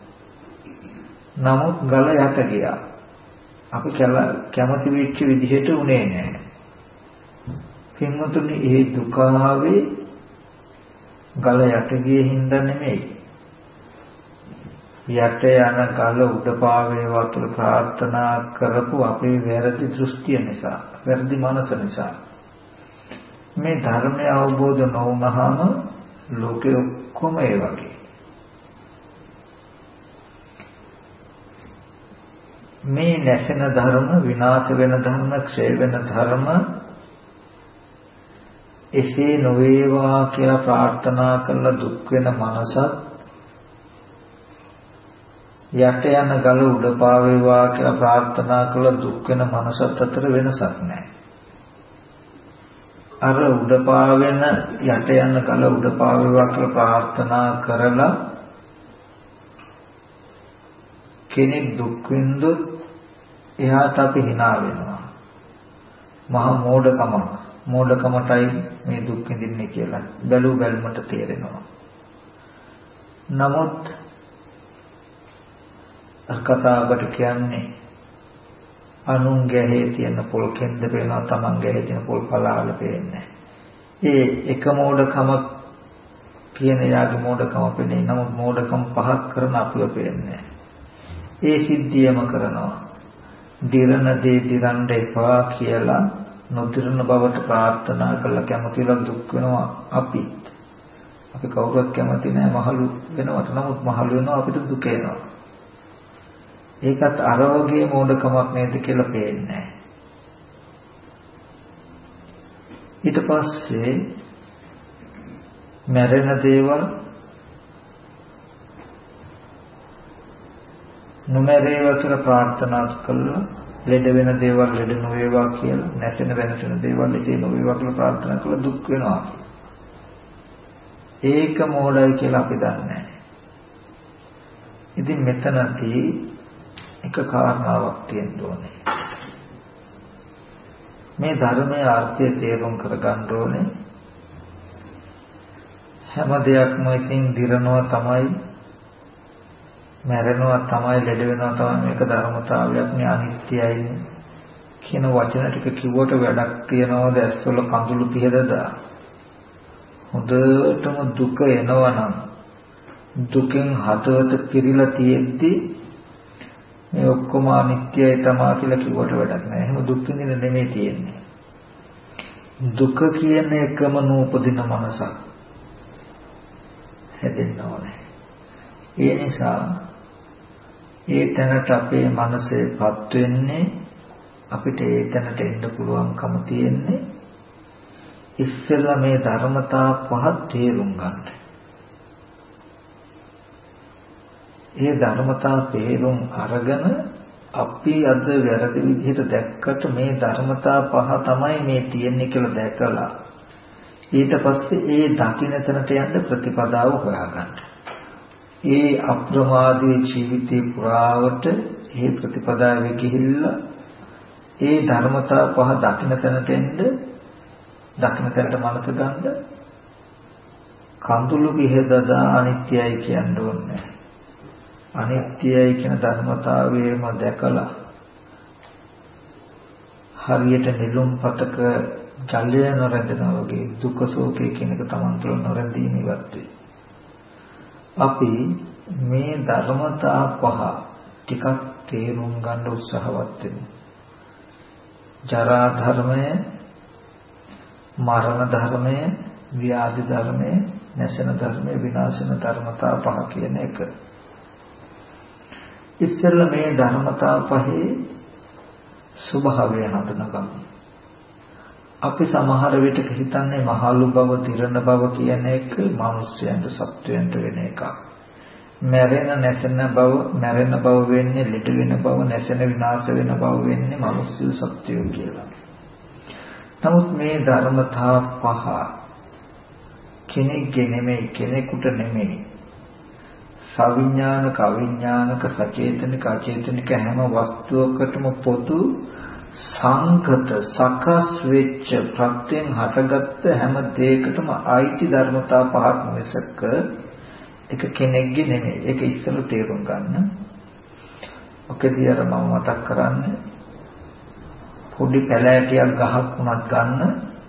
නමුත් ගල යට ගියා. අපි කැමති වෙච්ච විදිහට උනේ නැහැ. කින්වතුනි ඒ දුක ආවේ ගල යට ගියේ හින්දා නෙමෙයි. යට යන ගල උඩ පාවේවා කියලා ප්‍රාර්ථනා කරපු අපේ වැරදි දෘෂ්ටිය නිසා, වැරදි මනස නිසා. මේ ධර්මය අවබෝධ නොවුනහම ලෝකෙ ඔක්කොම ඒ වගේ. මේ නැසෙන ධර්ම, විනාශ වෙන ධර්ම, ක්ෂය වෙන ධර්ම එසේ නොවේවා කියලා ප්‍රාර්ථනා කරලා දුක් වෙන මනසත් යට යන ගල උඩ පාවේවා කියලා ප්‍රාර්ථනා කරලා දුක් වෙන මනසත් අතර වෙනසක් නැහැ. අර උඩ පාවෙන යට යන ගල උඩ පාවේවා කියලා ප්‍රාර්ථනා කරලා කෙනෙක් දුක් විඳොත් එයාට අපි hina වෙනවා. මහා මෝඩකමක්. මෝඩකමටයි මේ දුක් විඳින්නේ කියලා බැලු බැලමට තේරෙනවා. නමුත් කතාවකට කියන්නේ අනුන් ගැහේ තියෙන පොල් කෙන්ද පේනවා තමන් ගැහේ තියෙන පොල් පලාවල පේන්නේ. ඒ එක මෝඩකම කියන යාගේ මෝඩකම පේන්නේ. නමුත් මෝඩකම පහක් කරන අපිව පේන්නේ. ඒ සිද්ධියම කරනවා. දිරණ දේ දිරන්න එපා කියලා නොදිරණ බවට ප්‍රාර්ථනා කළා කැමතිලා දුක් වෙනවා අපිත්. අපි කවුරුත් කැමති නැහැ මහලු වෙනවට. නමුත් මහලු වෙනවා අපිට දුක එනවා. ඒකත් අර වගේ මෝඩකමක් නේද කියලා පේන්නේ. ඊට පස්සේ මැරෙන දේවල් නොමැරේවා කියලා ප්‍රාර්ථනා කළා. ලෙඩ වෙන දේවල් ලෙඩ නොවේවා කියලා, නැසෙන වෙනසෙන දේවල් ඉතින් නොවේවා කියලා ප්‍රාර්ථනා කළා දුක් වෙනවා. ඒක මෝඩයි කියලා අපි දන්නේ. ඉතින් මෙතනදී එක කාරණාවක් තියෙන්න ඕනේ. මේ ධර්මයේ අර්ථය තේරුම් කරගන්න ඕනේ. හැම දෙයක්ම ඉතින් දිරනවා තමයි, මැරෙනවා තමයි, ලෙඩ වෙනවා තමයි. මේක ධර්මතාවයක් නේ, අනිත්‍යයි කියන වචන ටික කිව්වට වැඩක් තියනවද? ඇස්වල කඳුළු පිහදදා හොඳටම දුක එනවනම් දුකෙන් හදවත පිරීලා තියෙද්දි මේ ඔක්කොම අනිත්‍යයි තමයි කියලා කිව්වට වැඩක් නැහැ. එහෙම දුක් විඳින්න නෙමෙයි තියෙන්නේ. දුක කියන එකම නූපදින මනසක් හැදෙන්න ඕනේ. ඒ නිසා ඒ තැනට අපේ මනසේපත් වෙන්නේ, අපිට ඒ තැනට එන්න පුළුවන්කම තියෙන්නේ ඉස්සෙල්ලා මේ ධර්මතා පහ තේරුම් ගන්න. ඒ ධර්මතා තේරුම් අරගෙන අපි අද වැරදි විදිහට දැක්කට මේ ධර්මතා පහ තමයි මේ තියෙන්නේ කියලා දැකලා ඊට පස්සේ ඒ දකින්න තැනට යන්න ප්‍රතිපදාව හොයාගන්න. ඒ අප්‍රමාදී ජීවිතේ පුරාවට මේ ප්‍රතිපදාවේ ගිහිල්ලා ඒ ධර්මතා පහ දකින්න තැනට එන්න, දකින්න තැනට මනස ගන්න. කඳුළු විහෙදදා අනිත්‍යයි කියන්න ඕනේ. අනිත්‍යයි කියන ධර්මතාවයම දැකලා හරියට නිලුම් පතක ජලය නොරැඳෙනා වගේ දුක සෝකේ කියන එක තමන් තුළ නොරැඳීම ඉවත් වේ. අපි මේ ධර්මතා පහ ටිකක් තේරුම් ගන්න උත්සාහවත් වෙමු. ජරා ධර්මය, මරණ ධර්මය, ව්‍යාධි ධර්මය, නැසෙන ධර්මය, විනාශන ධර්මතා පහ කියන එක. ඉස්සෙල්ලා මේ ධර්මතා පහේ ස්වභාවය හඳුනගමු. අපි සමහර විටක හිතන්නේ මහලු බව, තිරණ බව කියන එක මිනිස්යන්ට, සත්වයන්ට වෙන එකක්. මැරෙන නැසෙන බව, මැරෙන බව වෙන්නේ, ලෙඩ වෙන බව, නැසෙන විනාශ වෙන බව වෙන්නේ මිනිස්සු සත්වයෝ කියලා. නමුත් මේ ධර්මතා පහ කෙනෙක්ගේ නෙමෙයි, කෙනෙකුට නෙමෙයි. සවිඥානික, අවිඥානික, සචේතනික, අචේතනික හැම වස්තුවකටම පොදු සංකත සකස් වෙච්ච ප්‍රත්‍යයෙන් හටගත්ත හැම දෙයකටම අයිති ධර්මතා පහක් මිසක එක කෙනෙක්ගේ නෙමෙයි. ඒක ඉස්සෙල්ලා තේරුම් ගන්න. ඔකදී අර මම මතක් කරන්නේ පොඩි පැලෑටියක් ගහක් උනත් ගන්න.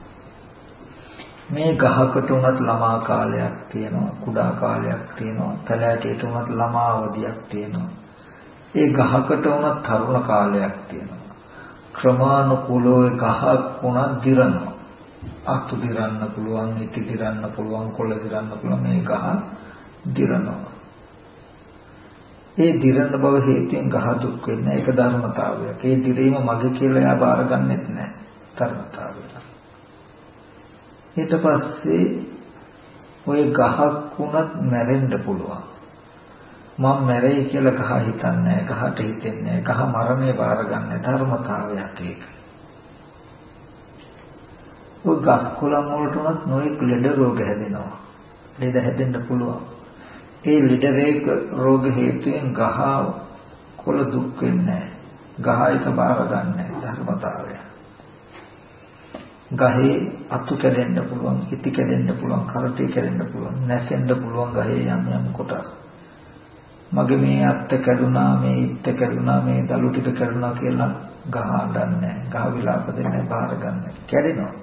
මේ ගහකට උනත් ළමා කාලයක් තියෙනවා, කුඩා කාලයක් තියෙනවා. පැලෑටියට උනත් ළමා අවධියක් තියෙනවා. ඒ ගහකට උනත් තරුණ කාලයක් තියෙනවා. ක්‍රමානුකූලව ගහක් උනත් දිරනවා. අතු දිරන්න පුළුවන්, ඉති දිරන්න පුළුවන්, කොළ දිරන්න පුළුවන්. මේ ගහ දිරනවා. ඒ දිරන බව හේතුවෙන් ගහ දුක් වෙන්නේ. ඒක ධර්මතාවයක්. ඒ දිරීම මගේ කියලා එයා බාරගන්නෙත් නැහැ. ධර්මතාවය. ඊට පස්සේ ওই ගහක් උනත් මැරෙන්න පුළුවන්. මම මැරෙයි කියලා ගහ හිතන්නේ නැහැ. ගහට හිතෙන්නේ නැහැ. ගහ මරණය බාරගන්නේ ධර්මතාවයක් ඒක. ඔය ගස් කොළන් වලට උනත් නොයෙක් ලෙඩ රෝග හැදෙනවා. ලෙඩ හැදෙන්න පුළුවන්. ඒ ලෙඩ රෝග හේතුවෙන් ගහ කොළ දුක් වෙන්නේ නැහැ. ගහ එක බාරගන්නේ ධර්මතාවය. ගහේ අතු කැඩෙන්න පුළුවන්, ඉති කැඩෙන්න පුළුවන්, කරටි කැඩෙන්න පුළුවන්, නැසෙන්න පුළුවන් ගහේ යම් යම් කොටස්. මගේ මේ අත්ත කැඩුනා, මේ ඉත්ත කැඩුනා, මේ දළු ටික කැඩුනා කියලා ගහ අඬන්නේ, ගහ විලාප දෙන්නේ, බාරගන්නේ. කැඩෙනවා.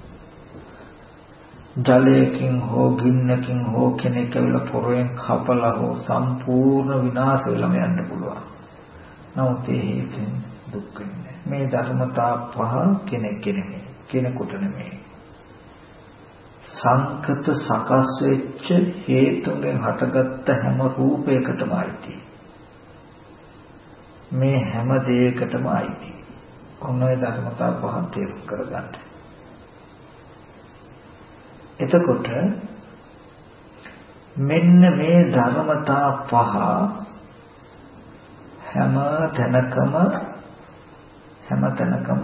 ජලයකින් හෝ ගින්නකින් හෝ කෙනෙක් ඇවිල්ලා පොරෙන් කපලා හෝ සම්පූර්ණ විනාශ වෙලම යන්න පුළුවන්. නමුත් ඒ හේතුන් දුක් වෙන්නේ. මේ ධර්මතා පහ කෙනෙක් නෙමෙයි, කෙනෙකුට නෙමෙයි. සංකත සකස් වෙච්ච හේතුන්ගෙන් හටගත්ත හැම රූපයකටම අයිති. මේ හැම දෙයකටම අයිති. ඔන්නෝයි ධර්මතා පහ තේරුම් කරගන්න. එතකොට මෙන්න මේ ධර්මතා පහ හැම තැනකම හැම තැනකම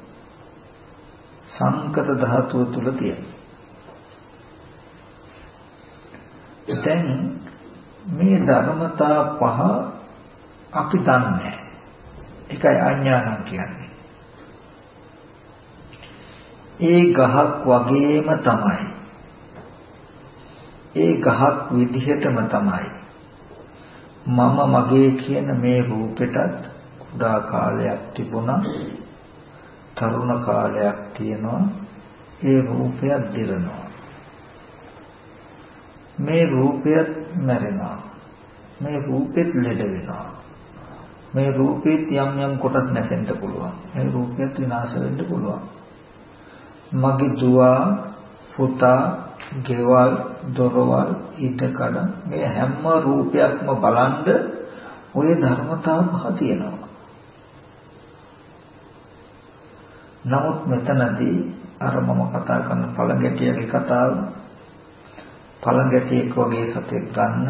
සංකත ධාතුව තුල තියෙනවා. දැන් මේ ධර්මතා පහ අපි දන්නේ. ඒකයි අඥානං කියන්නේ. ඒ ගහක් වගේම තමයි. ඒ ගහක් විදිහටම තමයි. මම මගේ කියන මේ රූපෙටත් කුඩා කාලයක් තිබුණා. තරුණ කාලයක් තියෙනවා. ඒ රූපයක් දිරනවා. මේ රූපයත් මැරෙනවා. මේ රූපෙත් ලෙඩ වෙනවා. මේ රූපෙත් යම් යම් කොටස් නැසෙන්න පුළුවන්. මේ රූපයත් විනාශ වෙන්න පුළුවන්. මගේ දුව පුතා ගෙවල් දොරවල් ඊටකඩ මේ හැම රූපයක්ම බලන්ද ඔය ධර්මතාව පහ තියෙනවා. නමුත් මෙතනදී අර මම කතා කරන පළඟැටියගේ කතාව පළඟැටියෙක් වගේ සතෙක් ගන්න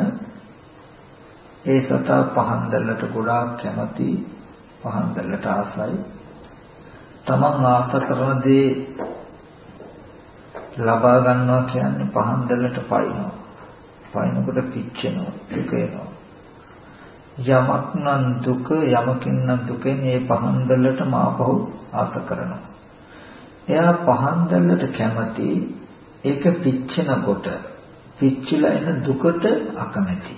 ඒ සතා පහන් දැල්ලට ගොඩාක් කැමති පහන් දැල්ලට ආසයි තමන් ආස කරන දේ ලබා ගන්නවා කියන්නේ පහන් දැල්ලට පයින්නවා පයින්කොට පිච්චෙනවා දුක එනවා යමක් නම් දුක යමකින් නම් දුකෙන් මේ පහන් දැල්ලට මාපහු ආස කරනවා එයා පහන් දැල්ලට කැමති ඒක පිච්චෙනකොට පිච්චිලා එන දුකට අකමැති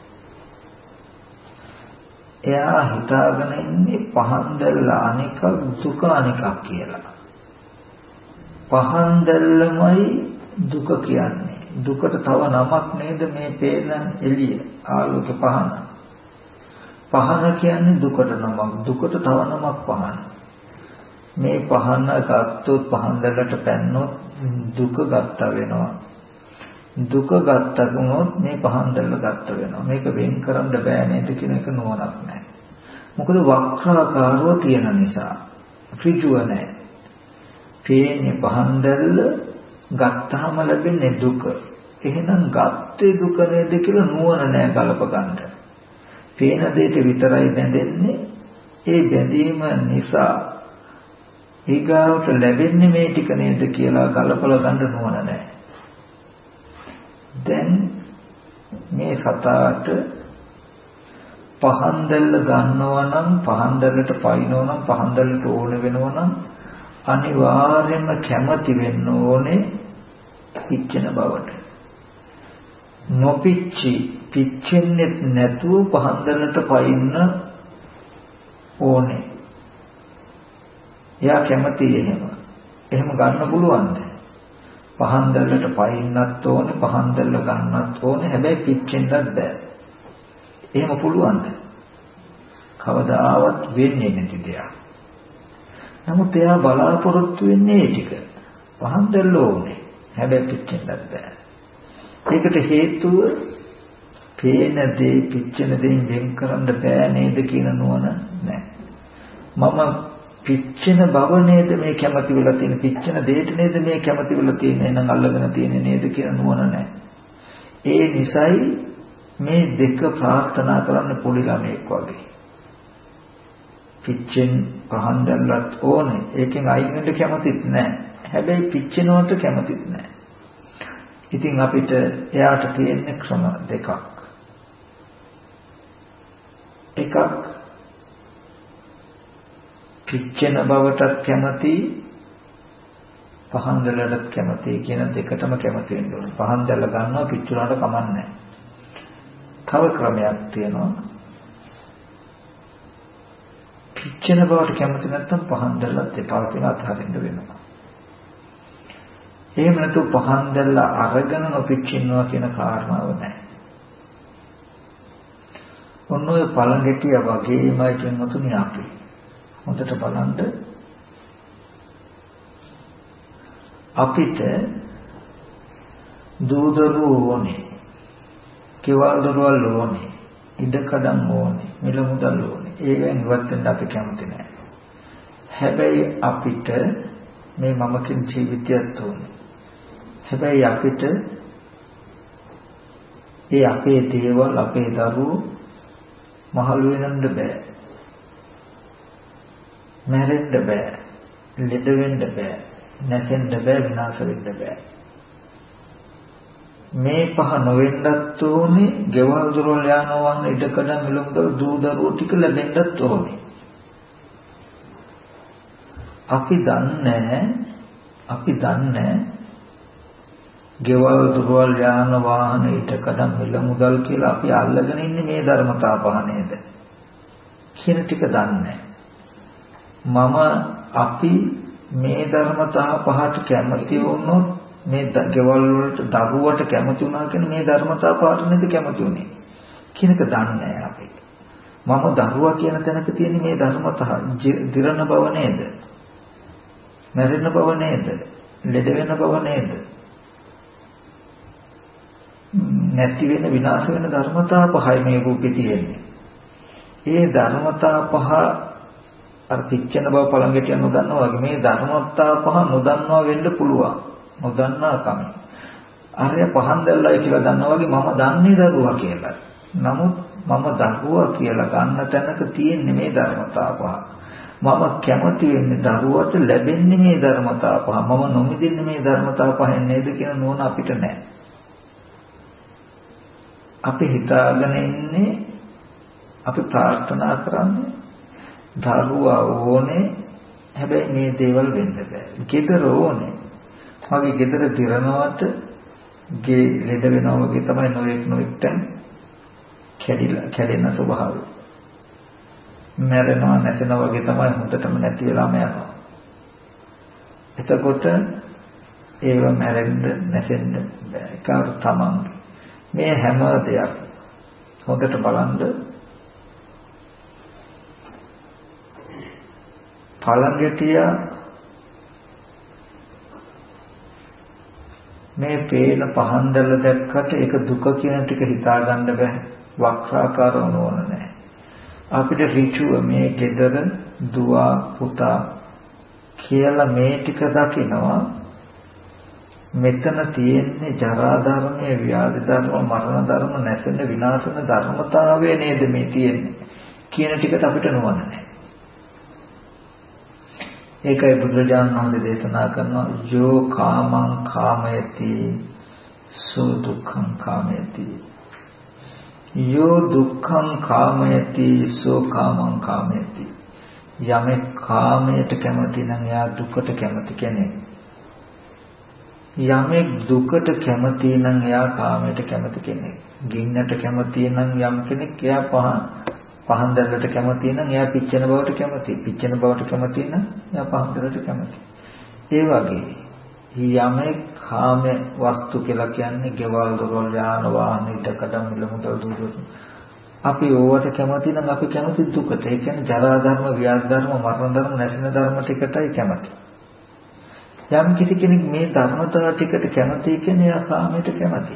එයා හිතාගෙන ඉන්නේ පහන් දැල්ල අනික දුක අනිකක් කියලා. පහන් දැල්ලමයි දුක කියන්නේ. දුකට තව නමක් නේද මේ පේන එළිය ආලෝක පහන. පහන කියන්නේ දුකට නමක්. දුකට තව නමක් පහන. මේ පහන ගත්තොත් පහන් දැල්ලට පැන්නොත් දුක ගත්ත වෙනවා. දුක ගත්ත වුණොත් මේ පහන් දැල්ල ගත්ත වෙනවා. මේක වෙන් කරන්න බෑ නේද කියන එක නුවණක් නැහැ. මොකද වක්‍රාකාරව තියෙන නිසා ඍජුව නැහැ. පේන්නේ පහන් දැල්ල ගත්තාම ලැබෙන්නේ දුක. එහෙනම් ගත්තේ දුක නේද කියලා නුවණ නැහැ ගලප ගන්න. පේන දෙයට විතරයි බැඳෙන්නේ. ඒ බැඳීම නිසා ඊගාවට ලැබෙන්නේ මේ ටික නේද කියලා ගලපලා ගන්න නුවණ නැහැ. දැන් මේ සතාට පහන් දැල්ල ගන්නවා නම් පහන් දැල්ලට පයින්නවා නම් පහන් දැල්ලට ඕන වෙනවා නම් අනිවාර්යයෙන්ම කැමති වෙන්න ඕනේ පිච්චෙන බවට. නොපිච්චි පිච්චෙන්නේ නැතුව පහන් දැල්ලට පයින්න ඕනේ. එයා කැමති එහෙම. එහෙම ගන්න පුළුවන්ද? පහන් දැල්ලට පයින්නත් ඕනේ පහන් දැල්ල ගන්නත් ඕනේ හැබැයි පිච්චෙන්නත් බෑ. එහෙම පුළුවන්ද? කවදාවත් වෙන්නේ නැති දෙයක්. නමුත් එයා බලාපොරොත්තු වෙන්නේ ඒ ටික. පහන් දැල්ල ඕනේ හැබැයි පිච්චෙන්නත් බෑ. ඒකට හේතුව පේන දේ පිච්චෙන දේෙන් වෙන් කරන්න බෑ නේද කියන නුවණ නැහැ. මම පිච්චෙන බව නේද මේ කැමති වෙලා තියෙන පිච්චෙන දෙයට නේද මේ කැමති වෙලා තියෙන්නේ නම් අල්ලගෙන තියෙන්නේ නේද කියන නුවණ නැහැ. ඒ නිසයි මේ දෙක ප්‍රාර්ථනා කරන්න පොඩි ළමෙක් වගේ. පිච්චෙන් පහන් දැල්ලත් ඕනේ. ඒකෙන් අයින් වෙන්න කැමතිත් නැහැ. හැබැයි පිච්චෙනවට කැමතිත් නැහැ. ඉතින් අපිට එයාට තියෙන ක්‍රම දෙකක්. එකක් පිච්චෙන බවටත් කැමති පහන් දැල්ලටත් කැමති කියන දෙකටම කැමති වෙන්න ඕනේ. පහන් දැල්ල ගන්නවා පිච්චුණාට කමන්නේ. තව ක්‍රමයක් තියෙනවා. පිච්චෙන බවට කැමති නැත්නම් පහන් දැල්ලත් එපා කියලා අත්හරින්න වෙනවා. එහෙම නැතු පහන් දැල්ල අරගෙන නොපිච්චෙනවා කියන කාරණාව නැහැ. ඔන්න ඔය පළඟැටිය වගේමයි කියනතුනේ අපි. හොඳට බලන්න අපිට දූදරු ඕනේ, කෙවල් දොරවල් ඕනේ, ඉඩකඩම් ඕනේ, මිල මුදල් ඕනේ. ඒවෙන් ඉවත් වෙන්න අපි කැමති නැහැ. හැබැයි අපිට මේ මම කියන ජීවිතයත් ඕනේ. හැබැයි අපිට ඒ අපේ දේවල් අපේ දරුවෝ මහලු වෙනන්න බෑ. මැරෙන්න බෑ. ලෙඩ වෙන්න බෑ. නැසෙන්න බෑ. විනාශ වෙන්න බෑ. මේ පහ නොවෙන්නත් ඕනේ. ගෙවල් දොරවල් යානවන් ඉඩකඩ මිලමුදල් දූ දරුවෝ ටික ලැබෙන්නත් ඕනේ. අපි දන්නේ අපි දන්නේ ගෙවල් දොරවල් යාන වාහන ඉඩකඩ මිලමුදල් කියලා අපි අල්ලගෙන ඉන්නේ මේ ධර්මතා පහ නේද කියන ටික දන්නේ. මම අපි මේ ධර්මතා පහට කැමති වුණොත් මේ ගෙවල් වලට දරුවට කැමති වුණා කියන්නේ මේ ධර්මතා පහට නේද කැමති උනේ කියන එක දන්නේ අපි. මම දරුවා කියන තැනක තියෙන මේ ධර්මතා දිරණ බව නේද? මැරෙන බව නේද? ලෙඩ වෙන බව නේද? නැති වෙන විනාශ වෙන ධර්මතා පහයි මේ රූපේ තියෙන්නේ. ඒ ධර්මතා පහ අර පිච්චෙන බව පළඟට යන නොදන්නවා වගේ මේ ධර්මතා පහ නොදන්නවා වෙන්න පුළුවන්. නොදන්නා කම. අරය පහන් දැල්ලයි කියලා දන්නවා වගේ මම දන්නේ දරුවා කියලා. නමුත් මම දරුවා කියලා ගන්න තැනක තියෙන්නේ මේ ධර්මතා පහ. මම කැමති වෙන්නේ දරුවට ලැබෙන්නේ මේ ධර්මතා පහ. මම නොමිදෙන්නේ මේ ධර්මතා පහෙන් නේද කියන නෝන අපිට නැහැ. අපි හිතාගෙන ඉන්නේ අපි ප්‍රාර්ථනා කරන්නේ දරුවා ඕනේ. හැබැයි මේ දේවල් වෙන්න බෑ. ගෙදර ඕනේ. මගේ ගෙදර දිරනවට ගේ ලෙඩ වෙනවා වගේ තමයි නොඑක් නොඑක් තැන් කැඩිලා කැඩෙන ස්වභාවය. මැරෙනවා නැසෙනවා වගේ තමයි හොඳටම නැති වෙලාම යනවා. එතකොට ඒව මැරෙන්න නැසෙන්න බෑ. ඒකාර තමන් මේ හැම දෙයක් හොඳට බලන්න පළඟටිය මේ පේන පහන් දැල්ල දැක්කට ඒක දුක කියන ටික හිතා ගන්න බෑ. වක්‍රාකාරව නොවන නෑ. අපිට ඍචුව මේ gedara දුව පුතා කියලා මේ ටික දකිනවා. මෙතන තියෙන්නේ ජරා ධර්මයේ ව්‍යාධි ධර්ම මරණ ධර්ම නැසෙන විනාශ වෙන ධර්මතාවය නේද මේ තියෙන්නේ කියන ටිකට අපිට නොවන නෑ. ඒකයි බුදුරජාණන් වහන්සේ දේශනා කරනවා යෝ කාමං කාමයති සෝ දුක්ඛං කාමයති යෝ දුක්ඛං කාමයති සෝ කාමං කාමයති යමෙක් කාමයට කැමති නම් එයා දුකට කැමති කෙනෙක්. යමෙක් දුකට කැමති නම් එයා කාමයට කැමති කෙනෙක්. ගින්නට කැමති නම් යම් කෙනෙක් එයා පහ පහන් දැල්ලට කැමති නම් එයා පිච්චෙන බවට කැමති. පිච්චෙන බවට කැමති නම් එයා පහන් දැල්ලට කැමති. ඒ වගේ යමෙක් කාම වස්තු කියලා කියන්නේ ගෙවල් දොරවල් යාන වාහන ඉදකඩ මිල මුදල් දුරු. අපි ඕවට කැමති නම් අපි කැමති දුකට. ඒ කියන්නේ ජරා ධර්ම, ව්‍යාධි ධර්ම, මරණ ධර්ම, නැසෙන ධර්ම ටිකටයි කැමති. යම් කිසි කෙනෙක් මේ ධර්මතාව ටිකට කැමති කියන්නේ එයා කාමයට කැමති.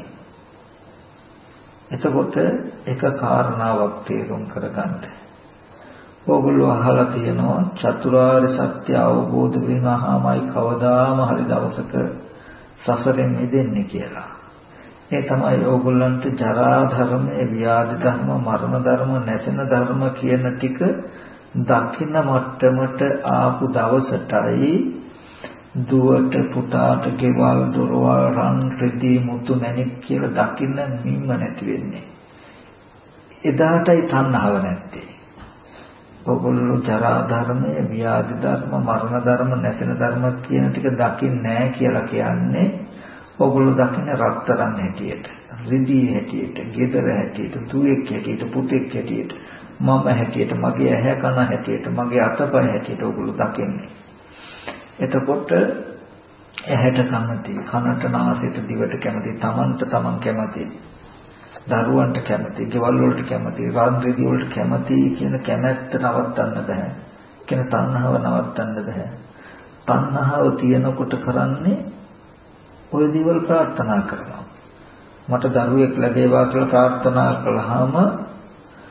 එතකොට එක කාරණාවක් තේරුම් කරගන්න. ඕගොල්ලෝ අහලා තියෙනවා චතුරාර්ය සත්‍ය අවබෝධ වෙනාමයි කවදාම හරි දවසක සසරෙන් මිදෙන්නේ කියලා. ඒ තමයි ඕගොල්ලන්ට ජරා ධර්ම, ව්‍යාධි ධර්ම, මරණ ධර්ම, නැසෙන ධර්ම කියන ටික දකින්න මට්ටමට ආපු දවසටයි දුවට පුතාට ගෙවල් දොරවල් රන් රෙදි මුතු මැණික් කියලා දකින්න නිම්ම නැති වෙන්නේ. එදාටයි තණ්හාව නැත්තේ. ඔගොල්ලෝ ජරා ධර්මය, ව්‍යාධි ධර්ම, මරණ ධර්ම, නැසෙන ධර්ම කියන ටික දකින්නේ නැහැ කියලා කියන්නේ ඔගොල්ලෝ දකින්න රත්තරන් හැටියට, රෙදි හැටියට, ගෙදර හැටියට, දුවෙක් හැටියට, පුතෙක් හැටියට, මම හැටියට, මගේ ඇහැ කන හැටියට, මගේ අතපය හැටියට ඔගොල්ලෝ දකින්නේ. එතකොට ඇහැට කැමති, කනට නාසයට දිවට කැමති, තමන්ට තමන් කැමති, දරුවන්ට කැමති, ගෙවල් වලට කැමති, රාජ්‍ය වලට කැමති කියන කැමැත්ත නවත්තන්න බෑ. කියන තණ්හාව නවත්තන්න බෑ. තණ්හාව තියෙනකොට කරන්නේ ඔය දේවල් ප්‍රාර්ථනා කරනවා. මට දරුවෙක් ලැබේවා කියලා ප්‍රාර්ථනා කළාම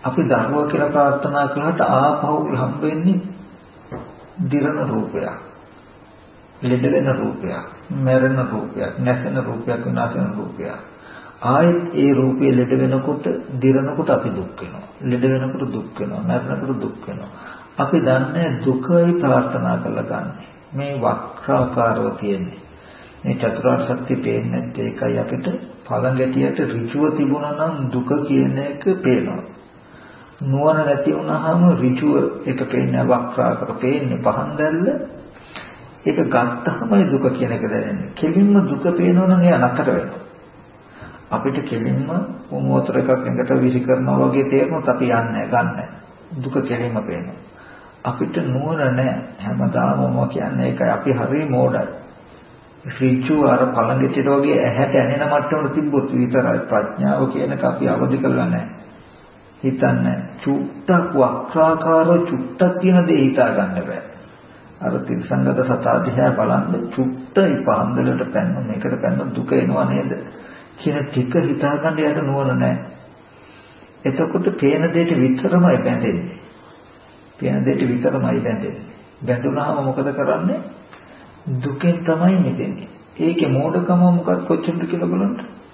අපි දරුවා කියලා ප්‍රාර්ථනා කළාට ආපහු හම්බෙන්නේ දිරන රූපයක්, ලෙඩ වෙන රූපයක්, මැරෙන රූපයක්, නැසෙන රූපයක්, විනාශන රූපයක්. ආයෙත් ඒ රූපේ ලෙඩ වෙනකොට, දිරනකොට අපි දුක් වෙනවා. ලෙඩ වෙනකොට දුක් වෙනවා, මැරෙනකොට දුක් වෙනවා. අපි දන්නේ දුකයි ප්‍රාර්ථනා කරලා ගන්න. මේ වක්‍රාකාරව තියෙන්නේ. මේ චතුරාර්ය සත්‍ය පේන්නේ නැත්te ඒකයි අපිට පළඟැටියට ඍජුව තිබුණා නම් දුක කියන එක පේනවා. නුවණ නැති වුණාම ඍජුව එක පේන්නේ වක්‍රාකාර පේන්නේ පහන් දැල්ල. ඒක ගත්තමයි දුක කියන එක දැනෙන්නේ. කෙලින්ම දුක පේනවා නම් එයා නතර වෙනවා. අපිට කෙලින්ම මොහොතර එකක් එකට විසි කරනවා වගේ තේරුනොත් අපි යන්නේ ගන්නෑ. දුක කෙලින්ම පේනවා. අපිට නුවණ නැහැ. හැමදාම මොනවා කියන්නේ ඒකයි අපි හරි මෝඩයි. ඍජු අර පළඟිටිට වගේ ඇහැට ඇනෙන මට්ටමට තිබ්බොත් විතරයි ප්‍රඥාව කියනක අපි අවදි කරලා නැහැ. හිතන්නේ චුට්ටක් වක්‍රාකාරව චුට්ටක් කියන දේ හිතා ගන්න බෑ. අර තිරසංගත සතා දිහා බලන්න චුට්ටයි පහන්දලට පැන්න මේකට පැන්න දුක එනවා නේද කියන ටික හිතා ගන්න යට නුවණ නැහැ. එතකොට පේන දෙයට විතරමයි බැඳෙන්නේ. පේන දෙයට විතරමයි බැඳෙන්නේ. බැඳුනහම මොකද කරන්නේ? දුකෙන් තමයි මිදෙන්නේ. ඒකේ මෝඩකම මොකක්ද කොච්චරද කියලා බලන්න.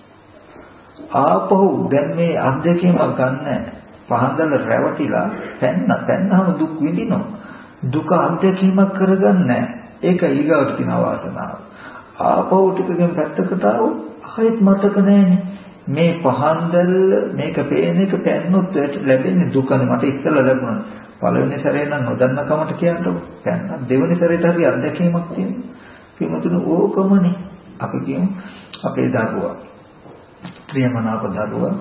ආපහු දැන් මේ අධ්‍යක්ෂේම ගන්න පහන්දල රැවටිලා පැන්න පැන්නම දුක් විඳිනවා. දුක අධ්‍යක්ෂේමක් කරගන්නේ. ඒක ඊගාවට කියන වාසනාව. ආපහු ටිකකින් පැත්තකට ආවොත් ආයෙත් මතක නැහැනේ. මේ පහන්දල මේක පේන එක පැන්නොත් ලැබෙන්නේ දුකනේ. මට ඉස්සෙල්ලා ලැබුණා. පළවෙනි සැරේ නම් නොදන්න කමට කියන්නකො. පැන්න දෙවෙනි සැරේට හරි අත්දැකීමක් තියෙනවා. කිමුතුන ඕකමනේ. අපි කියමු අපේ දරුවා. ප්‍රියමනාප දරුවා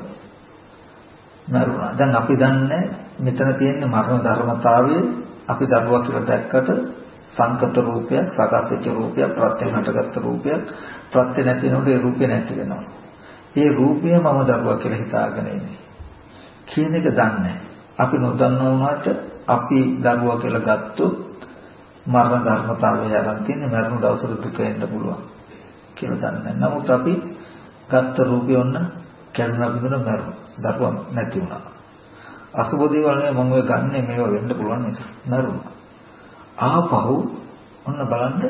මරුණා. දැන් අපි දන්නේ මෙතන තියෙන මරණ ධර්මතාවයේ අපි දරුවා කියලා දැක්කට සංකත රූපයක්, සකස් වෙච්ච රූපයක්, ප්‍රත්‍යයෙන් හටගත්ත රූපයක්, ප්‍රත්‍ය නැති වෙනකොට ඒ රූපේ නැති වෙනවා. ඒ රූපය මම දරුවා කියලා හිතාගෙන ඉන්නේ. කියන එක දන්නේ අපි නොදන්නා වුණාට අපි දරුවා කියලා ගත්තොත් මරණ ධර්මතාවය යන තියෙන මරණ දවසට දුක එන්න පුළුවන් කියලා දන්නේ. නමුත් අපි ගත්ත රූපය ඔන්න කැඩුනා බිඳුනා මරණ දරුවා නැති වුණා. අසුබ දේවල් නේ මම ඔය ගන්නෙ මේවා වෙන්න පුළුවන් නිසා මරුණා. ආපහු ඔන්න බලන්න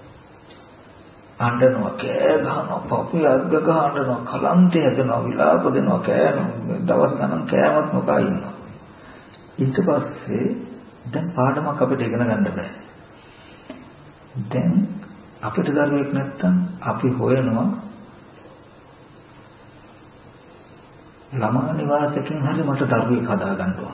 අඬනවා, කෑ ගහනවා, පපුවේ අද්ද ගහ අඬනවා, කලන්තේ හදනවා, විලාප දෙනවා, කෑනවා, දවස් ගණන් කෑමත් නොකා ඉන්නවා. ඊට පස්සේ දැන් පාඩමක් අපිට ඉගෙන ගන්න බෑ. දැන් අපිට දරුවෙක් නැත්තම් අපි හොයනවා ළමා නිවාසකින් හරි මට දරුවෙක් හදා ගන්න ඕන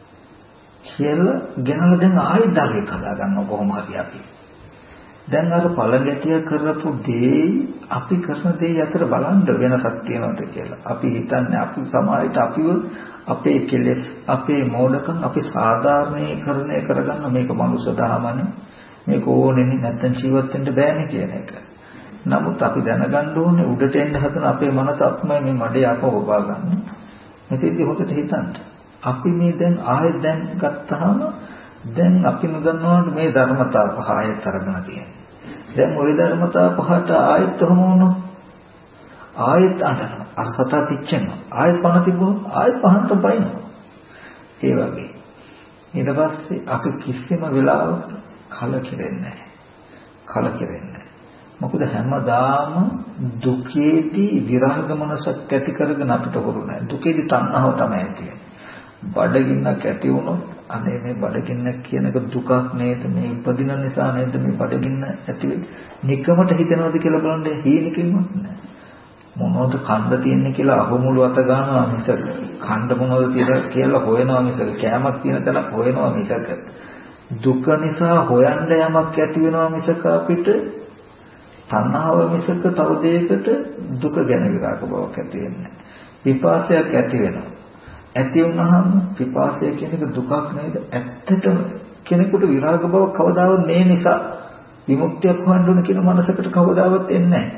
කියලා ගෙනල්ලා දැන් ආයෙත් දරුවෙක් හදා ගන්නවා කොහොම හරි අපි. දැන් අර පළඟැටිය කරපු දේ අපි කරන දේ අතර බලන්න වෙනසක් තියෙනවද කියලා. අපි හිතන්නේ අපි සමාජයට අපිව අපේ කෙලෙස්, අපේ මෝඩකම් අපි සාධාරණීකරණය කරගන්න මේක මනුෂ්‍ය ධර්මනේ. මේක ඕනේ නැත්නම් ජීවත් වෙන්න බෑනේ කියන එක. නමුත් අපි දැනගන්න ඕනේ උඩට එන්න හදන අපේ මනස අපමයි මේ මඩේ අපව ඔබා ගන්න. මෙතෙන්දී හොකට හිතන්න. අපි මේ දැන් ආයෙත් දැන් ගත්තාම දැන් අපි නොදන්නවට මේ ධර්මතා පහ ආයෙත් අරගෙන තියෙනවා. දැන් ওই ධර්මතා පහට ආයෙත් කොහොම වුණොත් ආයෙත් අඬනවා. අර සතා පිච්චෙනවා. ආයෙත් පණ තිබුණොත් ආයෙත් පහන්ට බයිනවා. ඒ වගේ. ඊට පස්සේ අපි කිසිම වෙලාවක කලකිරෙන්නේ නැහැ. කලකිරෙන්නේ නැහැ. මොකද හැමදාම දුකේදී විරාග මනසක් ඇති කරගෙන අපිට හුරු නැහැ. දුකේදී තණ්හාව තමයි ඇති වෙන්නේ. බඩගින්නක් ඇති වුණොත් අනේ මේ බඩගින්න කියන එක දුකක් නේද, මේ උපදින නිසා නේද මේ බඩගින්න ඇති වෙන්නේ. නිකමට හිතනවද කියලා බලන්න හීනකින්වත් නෑ. මොනවද කන්න තියෙන්නේ කියලා අහමුළු අත ගන්නවා මිසක කන්න මොනවද තියෙද කියලා හොයනවා මිසක කෑමක් තියෙන තැනක් හොයනවා මිසක දුක නිසා හොයන්න යමක් ඇති වෙනවා මිසක අපිට තණ්හාව මිසක තව දෙයකට දුක ගැන විරාග බවක් ඇති වෙන්නේ නැහැ. විපාසයක් ඇති වෙනවා. ඇති වුණාම විපාසය කියන එක දුකක් නේද? ඇත්තටම කෙනෙකුට විරාග බව කවදාවත් මේ නිසා විමුක්තියක් හොයන්න ඕන කියන මනසකට කවදාවත් එන්නේ නැහැ.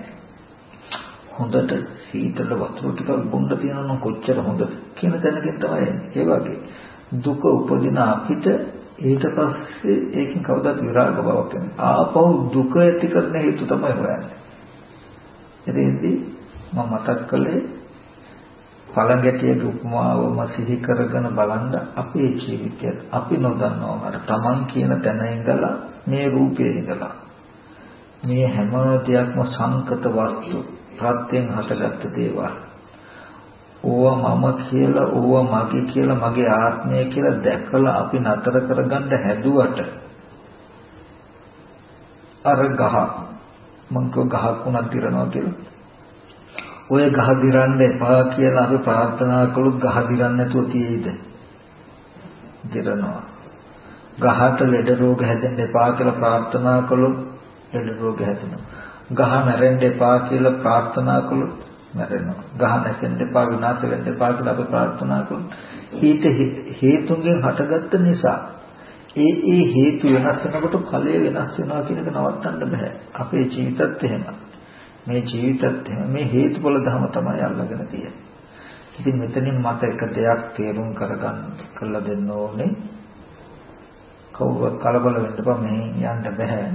හොඳට සීතල වතුර ටිකක් බොන්න තියනවා නම් කොච්චර හොඳද කියන තැනකින් තමයි එන්නේ. ඒ වගේ දුක උපදින අපිට ඊට පස්සේ ඒකෙන් කවදාවත් විරාග බවක් එන්නේ. ආපහු දුක ඇති කරන හේතු තමයි හොයන්නේ. එතෙන්දී මම මතක් කළේ පළඟැටියේ උපමාවම සිහි කරගෙන බලන්න අපේ ජීවිතය අපි නොදන්නවම තමන් කියන තැන ඉඳලා මේ රූපයේ ඉඳලා මේ හැම දෙයක්ම සංකත වස්තු ප්‍රත්‍යයෙන් හටගත්ත දේවල්. ඕවා මම කියලා ඕවා මගේ කියලා මගේ ආත්මය කියලා දැකලා අපි නතර කරගන්න හැදුවට අර ගහ මං කෝ ගහක් උනක් දිරනවා කියලා. ඔය ගහ දිරන්න එපා කියලා අපි ප්‍රාර්ථනා කළොත් ගහ දිරන්න නැතුව තියෙයිද? දිරනවා. ගහට ලෙඩ රෝග හැදෙන්න එපා කියලා ප්‍රාර්ථනා කළොත් ලෙඩ රෝග හැදෙනවා. ගහ මැරෙන්න එපා කියලා ප්‍රාර්ථනා කළොත් මැරෙනවා. ගහ නැසෙන්න එපා විනාශ වෙන්න එපා කියලා අපි ප්‍රාර්ථනා කළොත් ඊට හේතුන්ගෙන් හටගත්ත නිසා ඒ ඒ හේතු වෙනස් වෙනකොට ඵලය වෙනස් වෙනවා කියන එක නවත්තන්න බෑ. අපේ ජීවිතත් එහෙමයි. මේ ජීවිතත් එහෙම මේ හේතුඵල ධර්ම තමයි අල්ලගෙන තියෙන්නේ. ඉතින් මෙතනින් මට එක දෙයක් තේරුම් කරගන්න කළ දෙන්න ඕනේ. කවුරුත් කලබල වෙන්න එපා මේ යන්න බෑ.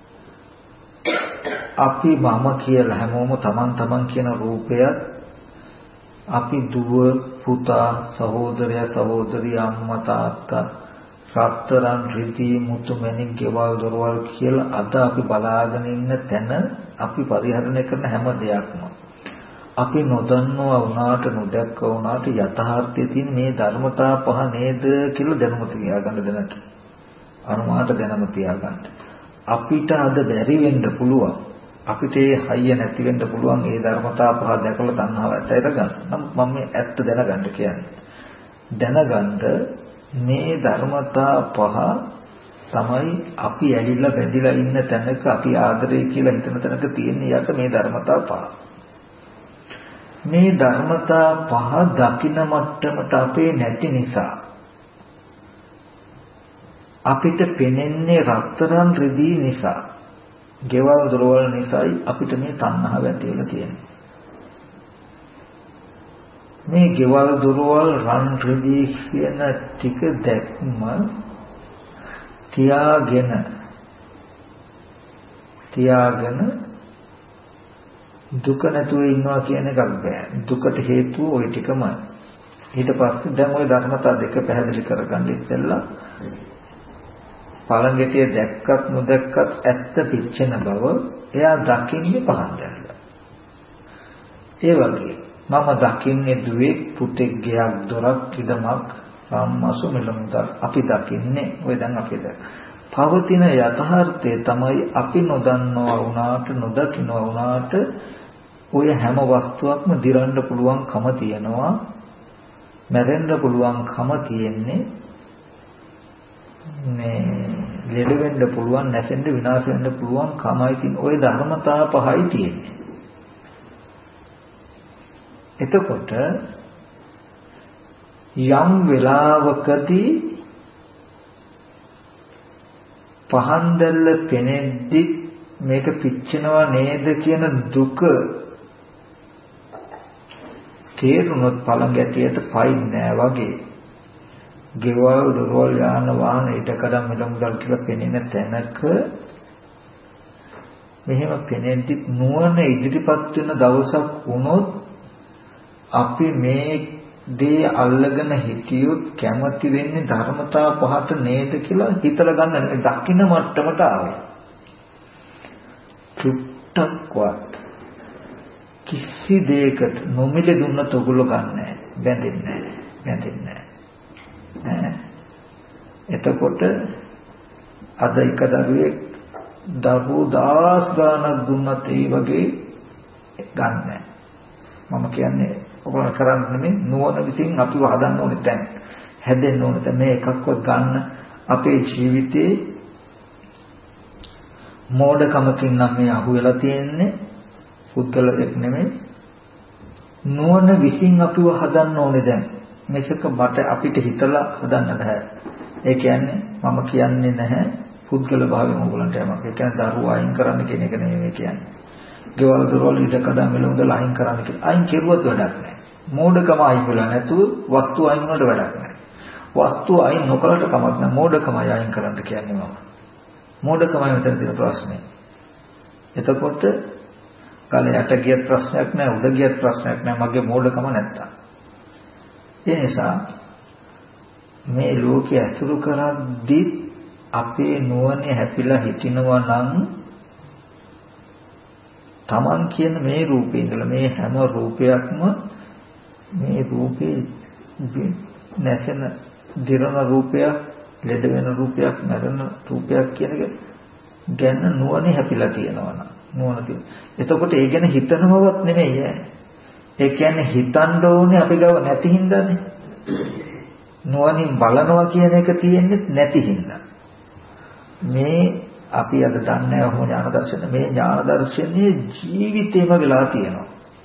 අපි මම කියලා හැමෝම තමන් තමන් කියන රූපයත් අපි දුව පුතා සහෝදරයා සහෝදරිය අම්මා තාත්තා රත්තරන් රිදී මුතු මැණික් ගෙවල් දොරවල් කියලා අද අපි බලාගෙන ඉන්න තැන අපි පරිහරණය කරන හැම දෙයක්ම අපි නොදන්නවා වුණාට නොදැක්කා වුණාට යථාර්ථයේ තියෙන මේ ධර්මතා පහ නේද කියලා දැනුම තියාගන්න දැනට අනුමාත දැනුම තියාගන්න අපිට අද බැරි වෙන්න පුළුවන් අපිට ඒ හයිය නැති වෙන්න පුළුවන් ඒ ධර්මතා පහ දැකලා තණ්හාව ඇතට ගන්න. නමුත් මම මේ ඇත්ත දැනගන්න කියන්නේ දැනගන්න මේ ධර්මතා පහ තමයි අපි ඇලිලා බැඳිලා ඉන්න තැනක අපි ආදරය කියලා හිතන තැනක තියෙන යට මේ ධර්මතා පහ. මේ ධර්මතා පහ දකින්න මට්ටමට අපේ නැති නිසා අපිට පෙනෙන්නේ රත්තරන් රිදී නිසා, ගෙවල් දොරවල් නිසායි අපිට මේ තණ්හාව ඇති වෙලා තියෙන්නේ. මේ ගෙවල් දොරවල් රන් රිදී කියන ටික දැක්ම තියාගෙන තියාගෙන දුක නැතුව ඉන්නවා කියන එකක් බෑ. දුකට හේතුව ওই ටිකමයි. ඊට පස්සේ දැන් ওই ධර්මතා දෙක පැහැදිලි කරගන්න ඉස්සෙල්ලා පළඟැටිය දැක්කත් නොදැක්කත් ඇත්ත පිච්චෙන බව එයා දකින්නේ පහන් දැල්ලා. ඒ වගේ මම දකින්නේ දුවේ පුතෙක් ගයක් දොරක් ඉදමක් රාම්මසු මෙලමුදල් අපි දකින්නේ ඔය දැන් අපේ දැන් පවතින යථාර්ථය තමයි අපි නොදන්නවා වුණාට නොදකින්නවා වුණාට ඔය හැම වස්තුවක්ම දිරන්න පුළුවන්කම තියෙනවා මැරෙන්න පුළුවන්කම තියෙන්නේ මේ ලෙඩ වෙන්න පුළුවන් නැසෙන්න විනාශ වෙන්න පුළුවන් කමයි තියෙන ওই ධර්මතා පහයි තියෙන්නේ. එතකොට යම් වෙලාවකදී පහන් දැල්ල පෙනෙද්දි මේක පිච්චෙනවා නේද කියන දුක තේරුනොත් පළඟැටියට පයින් නෑ වගේ ගෙවල් දොරවල් යාන වාහන ඊටකඩම් මිලමුදල් කියලා පෙනෙන තැනක මෙහෙම පෙනෙද්දි නුවණ ඉදිරිපත් වෙන දවසක් වුණොත් අපි මේ දේ අල්ලගෙන හිටියොත් කැමති වෙන්නේ ධර්මතා පහට නේද කියලා හිතලා ගන්න නෙවෙයි දකින්න මට්ටමට ආවේ. චුට්ටක්වත් කිසි දෙයකට නොමිලේ දුන්නත් ඔගොල්ලෝ ගන්නෑ බැඳෙන්නේ නෑ බැඳෙන්නේ නෑ. එතකොට අද එක දරුවෙක් දරුවෝ දහස් ගාණක් දුන්නත් ඒ වගේ ගන්නෑ. මම කියන්නේ ඔයගොල්ලෝ කරන්නේ නෙමෙයි නුවණ විසින් අපිව හදන්න ඕනේ දැන් හැදෙන්න ඕනේ දැන් මේ එකක්වත් ගන්න අපේ ජීවිතේ මෝඩකමකින් නම් මේ අහුවෙලා තියෙන්නේ පුද්ගලයෙක් නෙමෙයි නුවණ විසින් අපිව හදන්න ඕනේ දැන් මේක මට අපිට හිතලා හදන්න බෑ. ඒ කියන්නේ මම කියන්නේ නැහැ පුද්ගල භාවයෙන් ඕගොල්ලන්ට යමක්. ඒ කියන්නේ දරුවෝ අයින් කරන්න කියන එක නෙමෙයි කියන්නේ. ගෙවල් දොරවල් ඉඩකඩම් මෙලොමුදල් අයින් කරන්න කියලා. අයින් කෙරුවත් වැඩක් නැහැ. මෝඩකම අයින් වෙලා නැතුව වස්තු අයින් වලට වැඩක් නැහැ. වස්තු අයින් නොකරට කමක් නැහැ. මෝඩකමයි අයින් කරන්න කියන්නේ මම. මෝඩකමයි මෙතන තියෙන ප්‍රශ්නේ. එතකොට කල යට ගියත් ප්‍රශ්නයක් නැහැ උඩ ගියත් ප්‍රශ්නයක් නැහැ මගේ මෝඩකම නැත්තම්. ඒ නිසා මේ ලෝකයේ අසුරු කරද්දී අපේ නුවණ හැපිලා හිටිනවා නම් Taman කියන මේ රූපේ ඉඳලා මේ හැම රූපයක්ම මේ රූපේ නැසෙන දිරන රූපයක්, ලෙඩ වෙන රූපයක්, මරණ රූපයක් කියන එක ගැන නුවණ හැපිලා තියෙනවා නම් නුවණ තියෙන. එතකොට ඒ ගැන හිතනවවත් නෙමෙයි ඈ. ඒ කියන්නේ හිතන්න ඕනේ අපි ගාව නැති හින්දානේ. නුවණින් බලනවා කියන එක තියෙන්නේ නැති හින්දා. මේ අපි අද දන්නේ නැහැ ඥාන දර්ශන. මේ ඥාන දර්ශනයේ ජීවිතේම වෙලා තියෙනවා.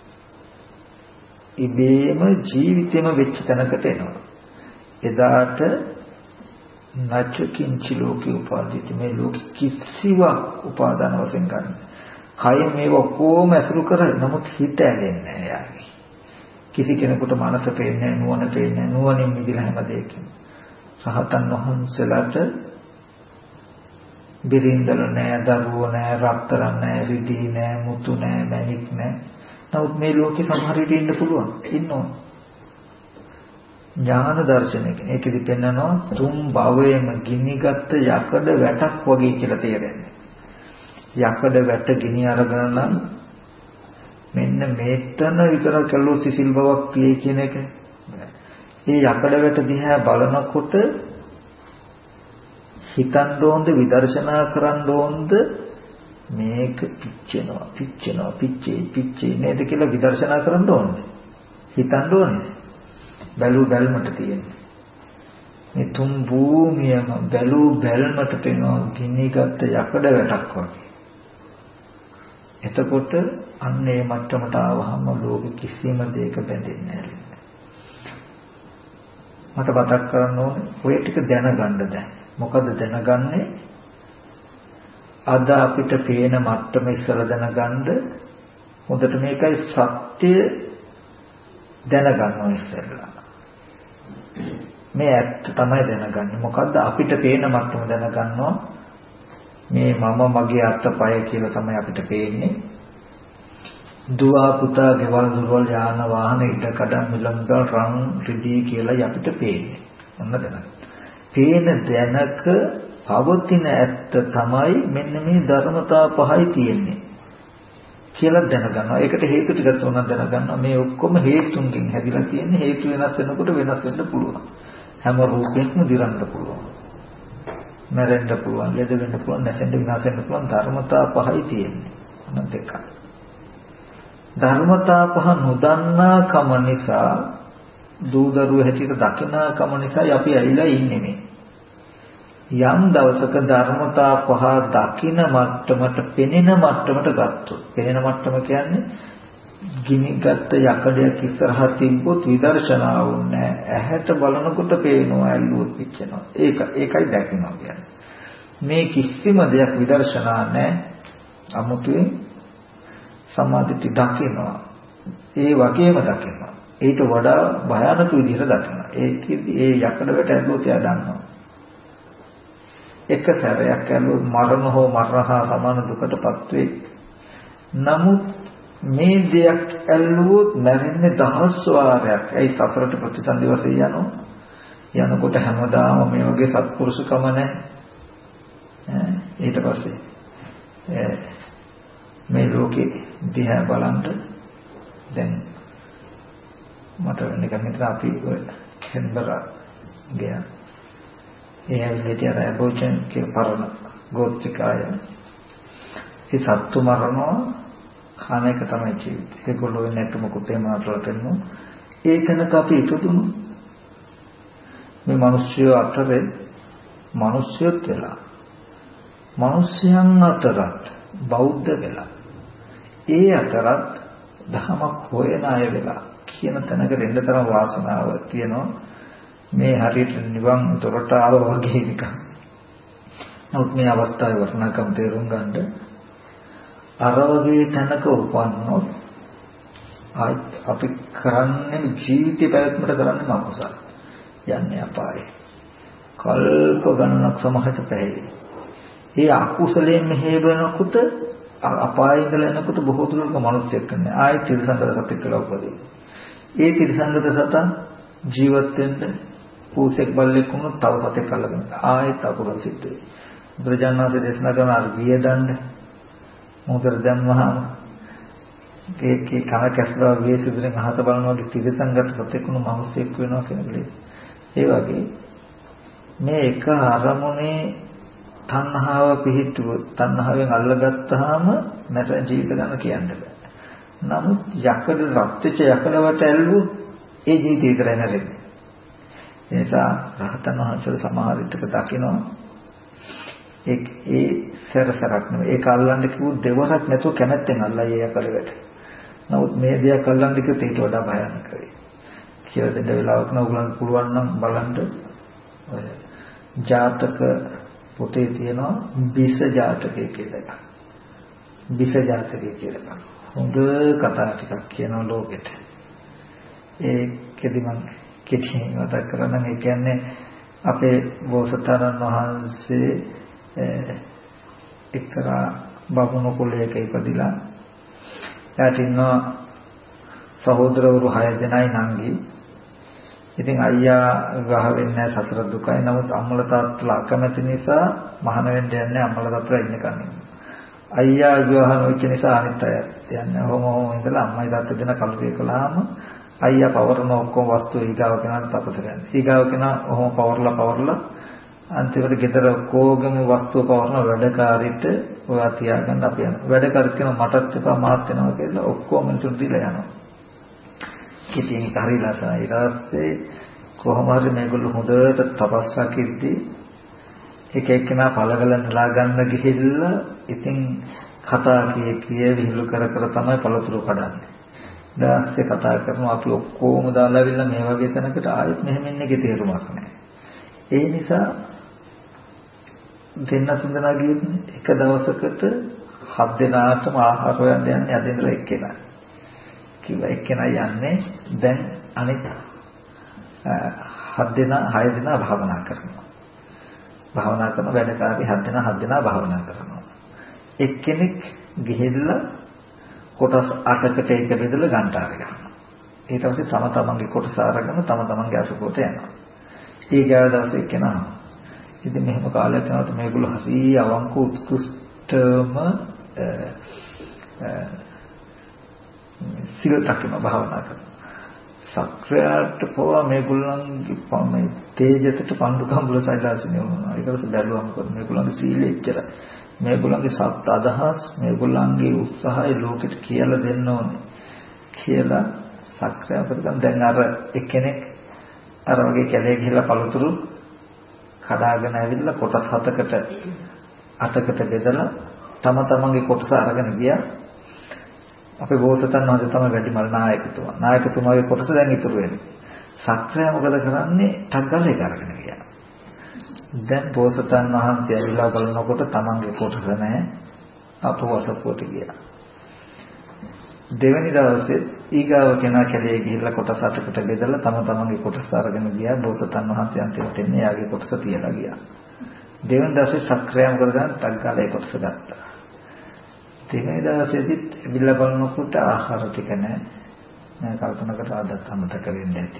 ඉබේම ජීවිතේම වෙච්ච තැනකට එනවා. එදාට නැචකින්චි ලෝකේ උපාදිත මේ ලෝක කිසිවක් උපාදාන වශයෙන් ගන්න. කය මේව කොහොම ඇසුරු කරලා නමුත් හිත ඇලෙන්නේ නැහැ යාගේ. කිසි කෙනෙකුට මනස පේන්නේ නැහැ, නුවණ පේන්නේ නැහැ, නුවණින් මිදලා හැම දෙයකින්. රහතන් වහන්සේලාට බිරින්දල නැහැ, දරුවෝ නැහැ, රත්තරන් නැහැ, රිදී නැහැ, මුතු නැහැ, මණික් නැහැ. නමුත් මේ ලෝකේ සමහර විට ඉන්න පුළුවන්. ඉන්නවා. ඥාන දර්ශනයක ඒකෙදි පෙන්නනවා තුන් භවයේම ගිනිගත් යකඩ වැටක් වගේ කියලා තේරෙන්නේ. යකඩ වැට ගිනි අරගෙන නම් මෙන්න මේතන විතර කළෝ සිසිල් බවක් පියේ කියන එක. මේ යකඩ වැට දිහා බලනකොට හිතන්න ඕනද විදර්ශනා කරන්න ඕනද මේක පිච්චෙනවා පිච්චෙනවා පිච්චේ පිච්චේ නේද කියලා විදර්ශනා කරන්න ඕනේ. හිතන්න ඕනේ. බැලු බැල්මට තියෙන්නේ. මේ තුන් භූමියම බැලු බැල්මට පෙනෙන ගිනිගත් යකඩ වැටක් වගේ. එතකොට අන්න ඒ මට්ටමට ආවහම ලෝක කිසිම දෙයක බැඳෙන්නේ නැහැ. මට මතක් කරන්න ඕනේ ඔය ටික දැනගන්න දැන්. මොකද දැනගන්නේ? අද අපිට පේන මට්ටම ඉස්සලා දැනගන්න හොඳට මේකයි සත්‍ය දැනගන්නවා ඉස්සෙල්ලා. මේ ඇත්ත තමයි දැනගන්නේ. මොකද්ද අපිට පේන මට්ටම දැනගන්නවා. මේ මම මගේ අත්පය කියලා තමයි අපිට පේන්නේ. දුව පුතා ගෙවල් දොරවල් යාන වාහන ඉඩ කඩම් මිලංගල් රන් රිදී කියලා අපිට පේන්නේ. ඔන්න දැනගන්න. පේන දැනක පවතින ඇත්ත තමයි මෙන්න මේ ධර්මතා පහයි තියෙන්නේ කියලා දැනගන්නවා. ඒකට හේතු ටිකක් උනන් දැනගන්නවා. මේ ඔක්කොම හේතුන්ගෙන් හැදිලා තියෙන්නේ. හේතු වෙනස් වෙනකොට වෙනස් වෙන්න පුළුවන්. හැම රූපයක්ම දිරන්න පුළුවන්. මැරෙන්න පුළුවන්, ලෙඩ වෙන්න පුළුවන්, නැසෙන්න විනාශ වෙන්න පුළුවන් ධර්මතා පහයි තියෙන්නේ. අන්න දෙකක්. ධර්මතා පහ නොදන්නා කම නිසා දූදරුව හැටියට දකිනා කම නිසා අපි ඇලිලා ඉන්නේ මේ. යම් දවසක ධර්මතා පහ දකින මට්ටමට පෙනෙන මට්ටමට ගත්තොත් පෙනෙන මට්ටම කියන්නේ ගිනිගත් යකඩයක් ඉස්සරහා තිබ්බොත් විදර්ශනා වුන්නේ ඇහැට බලනකොට පේනවා ඇල්ලුවොත් පිච්චෙනවා ඒක ඒකයි දැකිනවා කියන්නේ මේ කිසිම දෙයක් විදර්ශනා නැහැ අමුතුවෙන් සමාධිත දකිනවා ඒ වගේම දකිනවා ඊට වඩා භයානක විදිහට දකිනවා ඒකෙදි ඒ යකඩකට ඇල්ලුවොත් එයා දන්නවා එක සැරයක් ඇල්ලුවොත් මරණ හෝ මරණ හා සමාන දුකටපත් වෙයි නමුත් මේ දෙයක් ඇල්ලුවොත් මැරෙන්නේ දහස් වාරයක්. ඒ සසරට ප්‍රතිසන්දි වශයෙන් යනවා. යනකොට හැමදාම මේ වගේ සත්පුරුෂකම නැහැ. ඊට පස්සේ මේ ලෝකේ දිහා බලන්න දැන් මට වෙන එකක් හිතලා අපි කෙන්බරා ගියා. ඒ ඇවිල්ලා තියලා බෝචන් කියන පරණ ගෝත්‍රිකාය. ඒ සත්තු මරනවා කන එක තමයි ජීවිතය. ඒගොල්ලෝ නැත්නම් මොකද එමාටල කරනවා. ඒකනක අපි ඉතුරුණු මේ මිනිස්සු අතරේ මිනිස්සුත් වෙලා මිනිස්යන් අතරත් බෞද්ධ වෙලා ඒ අතරත් ධමයක් හොයන අය වෙලා කියන තැනකට එන්න තරම් වාසනාව තියෙනවා. මේ හරියට නිවන් දොරට ආව වගේ නිකන්. නමුත් මේ අවස්ථාවේ වටිනාකම තේරුම් ගන්න අර වගේ තැනක උපන්නොත් අපි කරන්නේ ජීවිතය පැවැත්මට කරන්නේ මකුසල් යන්නේ අපායේ කල්ප ගණනක් සමහරට පැහැයි. ඒ අකුසලයෙන් මෙහෙවනකොට අපායේ ඉඳලා එනකොට බොහෝ දුරක මිනිස්සෙක් කරන්නේ ආයෙත් තිරසංගත සත්‍ය කියලා උපදිනවා. ඒ තිරසංගත සතා ජීවත් වෙන්න පූසෙක් බල්ලෙක් වුණොත් තව සතෙක් අල්ලගෙන ආයෙත් අකුසල සිද්ධ වෙයි. බුදුරජාණන් වහන්සේ දේශනා කරන අර විය දණ්ඩ මොහොතට දැම්මහම ඒකේ කන කැස්ලා විය සිදුරෙන් අහත බලනවා වගේ තිරසංගත සතෙක් වුණු මිනිසෙක් වෙනවා කියන එක. ඒ වගේ මේ එක අරමුණේ තණ්හාව පිහිටුව තණ්හාවෙන් අල්ලගත්තාම නැත ජීවිත ගන්න කියන්න බෑ. නමුත් යකඩ රත්ච්ච යකඩවට ඇල්ලුවොත් ඒ ජීවිතය විතරයි නැරෙන්නේ. ඒ නිසා රහතන් වහන්සේලා සමහර විටක දකිනවා ඒ ඒ සරසරක් නෙවෙයි ඒක අල්ලන්න කිව්වොත් දෙවරක් නැතුව කැමැත්තෙන් අල්ලයි ඒ යකඩට. නමුත් මේ දෙයක් අල්ලන්න කිව්වොත් ඊට වඩා භයානකයි. කියලා දෙන්න වෙලාවක නම් ඔයගලන්ට පුළුවන් නම් බලන්න ඔය ජාතක පොතේ තියෙනවා බිස ජාතකය කියලා එකක්. බිස ජාතකය කියලා. හොඳ කතා ටිකක් කියනවා ලෝකෙට. ඒකෙදි මම කෙටියෙන් මතක් කරගන්න ඒ කියන්නේ අපේ බෝසතාණන් වහන්සේ එක්තරා බමුණු කුලයක ඉපදිලා යාට ඉන්නවා සහෝදරවරු හය දෙනයි නංගි. ඉතින් අයියා විවාහ වෙන්නේ නැහැ සතර දුකයි. නමුත් අම්මලා තාත්තලා අකමැති නිසා මහාන වෙන්න යන්නේ අම්මලා තාත්තලා ඉන්න කන්නේ. අයියා විවාහ නොවෙච්ච නිසා අනිත් අය යන්නේ. ඔහොම ඔහොම ඉඳලා අම්මයි තාත්තයි දෙන කල්පේ කළාම අයියා පවරන ඔක්කොම වස්තු ඊගාව කෙනාට තපස ගන්න. ඊගාව කෙනා ඔහොම පවරලා පවරලා අන්තිමට ගෙදර ඔක්කොගම වස්තුව පවරන වැඩකාරීට ඔයා තියාගන්න අපි යනවා. වැඩකාරීත් කියන මටත් එපා මාත් වෙනවා කියලා ඔක්කොම මිනිසුන් දීලා යනවා. ඉතින් හරිලා තමයි ඊට පස්සේ කොහොම හරි මේගොල්ලෝ හොඳට තපස් රකිද්දී එක එක්කෙනා පළවල නෙලා ගන්න ගිහිල්ලා ඉතින් කතා කිය කිය විහිළු කර කර තමයි පළතුරු කඩන්නේ. ඊට කතා කරනවා අපි ඔක්කොම දාලා අවිල්ලා මේ වගේ තැනකට ආයෙත් මෙහෙම ඉන්නේ කිය තේරුමක් නැහැ. ඒ නිසා දෙන්න තුන්දෙනා ගියොත් එක දවසකට හත් දෙනාටම ආහාර හොයන්න යන්නේ අද ඉඳලා එක්කෙනා. කිව්වා එක්කෙනා යන්නේ දැන් අනිත් හත් දෙනා හය දෙනා භාවනා කරනවා. භාවනා කරන වැඩකාරී හත් දෙනා හත් දෙනා භාවනා කරනවා. එක්කෙනෙක් ගිහිල්ලා කොටස් අටකට එක බෙදලා ගන්ටාර ගන්නවා. ඊට පස්සේ තම තමන්ගේ කොටස අරගෙන තම තමන්ගේ අසුකොට යනවා. ඊගාව දවසේ එක්කෙනා ඉතින් මෙහෙම කාලයක් යනකොට මේගොල්ලෝ හරි අවංක උත්කෘෂ්ඨම සිල් රැකීම භාවනා කරනවා. සක්‍රියට පොවා මේගොල්ලන්ගේ මේ තේජසට පඳු කම්බල සයිලාසිනේ වුණා. ඒක තමයි බැලුවම කරන්නේ මේගොල්ලන්ගේ සීලය එච්චරයි. මේගොල්ලන්ගේ සත් අදහස් මේගොල්ලන්ගේ උත්සාහය ලෝකෙට කියලා දෙන්න ඕනේ කියලා සක්‍රිය කරගන්න. දැන් අර එක්කෙනෙක් අර වගේ කැලේ ගිහිල්ලා පළතුරු කඩාගෙන ඇවිල්ලා කොටස් හතකට අටකට බෙදලා තම තමන්ගේ කොටස අරගෙන ගියා. අපේ බෝසතාණන් වහන්සේ තමයි වැඩිමල් නායකතුමා. නායකතුමාගේ කොටස දැන් ඉතුරු වෙන්නේ. සක්‍රිය මොකද කරන්නේ? ටග්ගල එක අරගෙන ගියා. දැන් බෝසතාණන් වහන්සේ ඇවිල්ලා බලනකොට තමන්ගේ කොටස නැහැ. අපවසපුවට ගියා. දෙවෙනි දවසේ ඊගාව කෙනා කැලේ ගිහිල්ලා කොටස් අටකට බෙදලා තම තමන්ගේ කොටස අරගෙන ගියා. බෝසතාණන් වහන්සේ අන්තිමට එන්නේ යාගේ කොටස තියලා ගියා. දෙවෙනි දවසේ සක්‍රිය මොකද කරන්නේ? ටග්ගල ඒ කොටස ගත්තා. දෙවෙනි දවසේදීත් ඇවිල්ලා බලනකොට ආහාර ටික නැහැ. මම කල්පනා කරලා ආදත් අමතක වෙන්නේ නැති.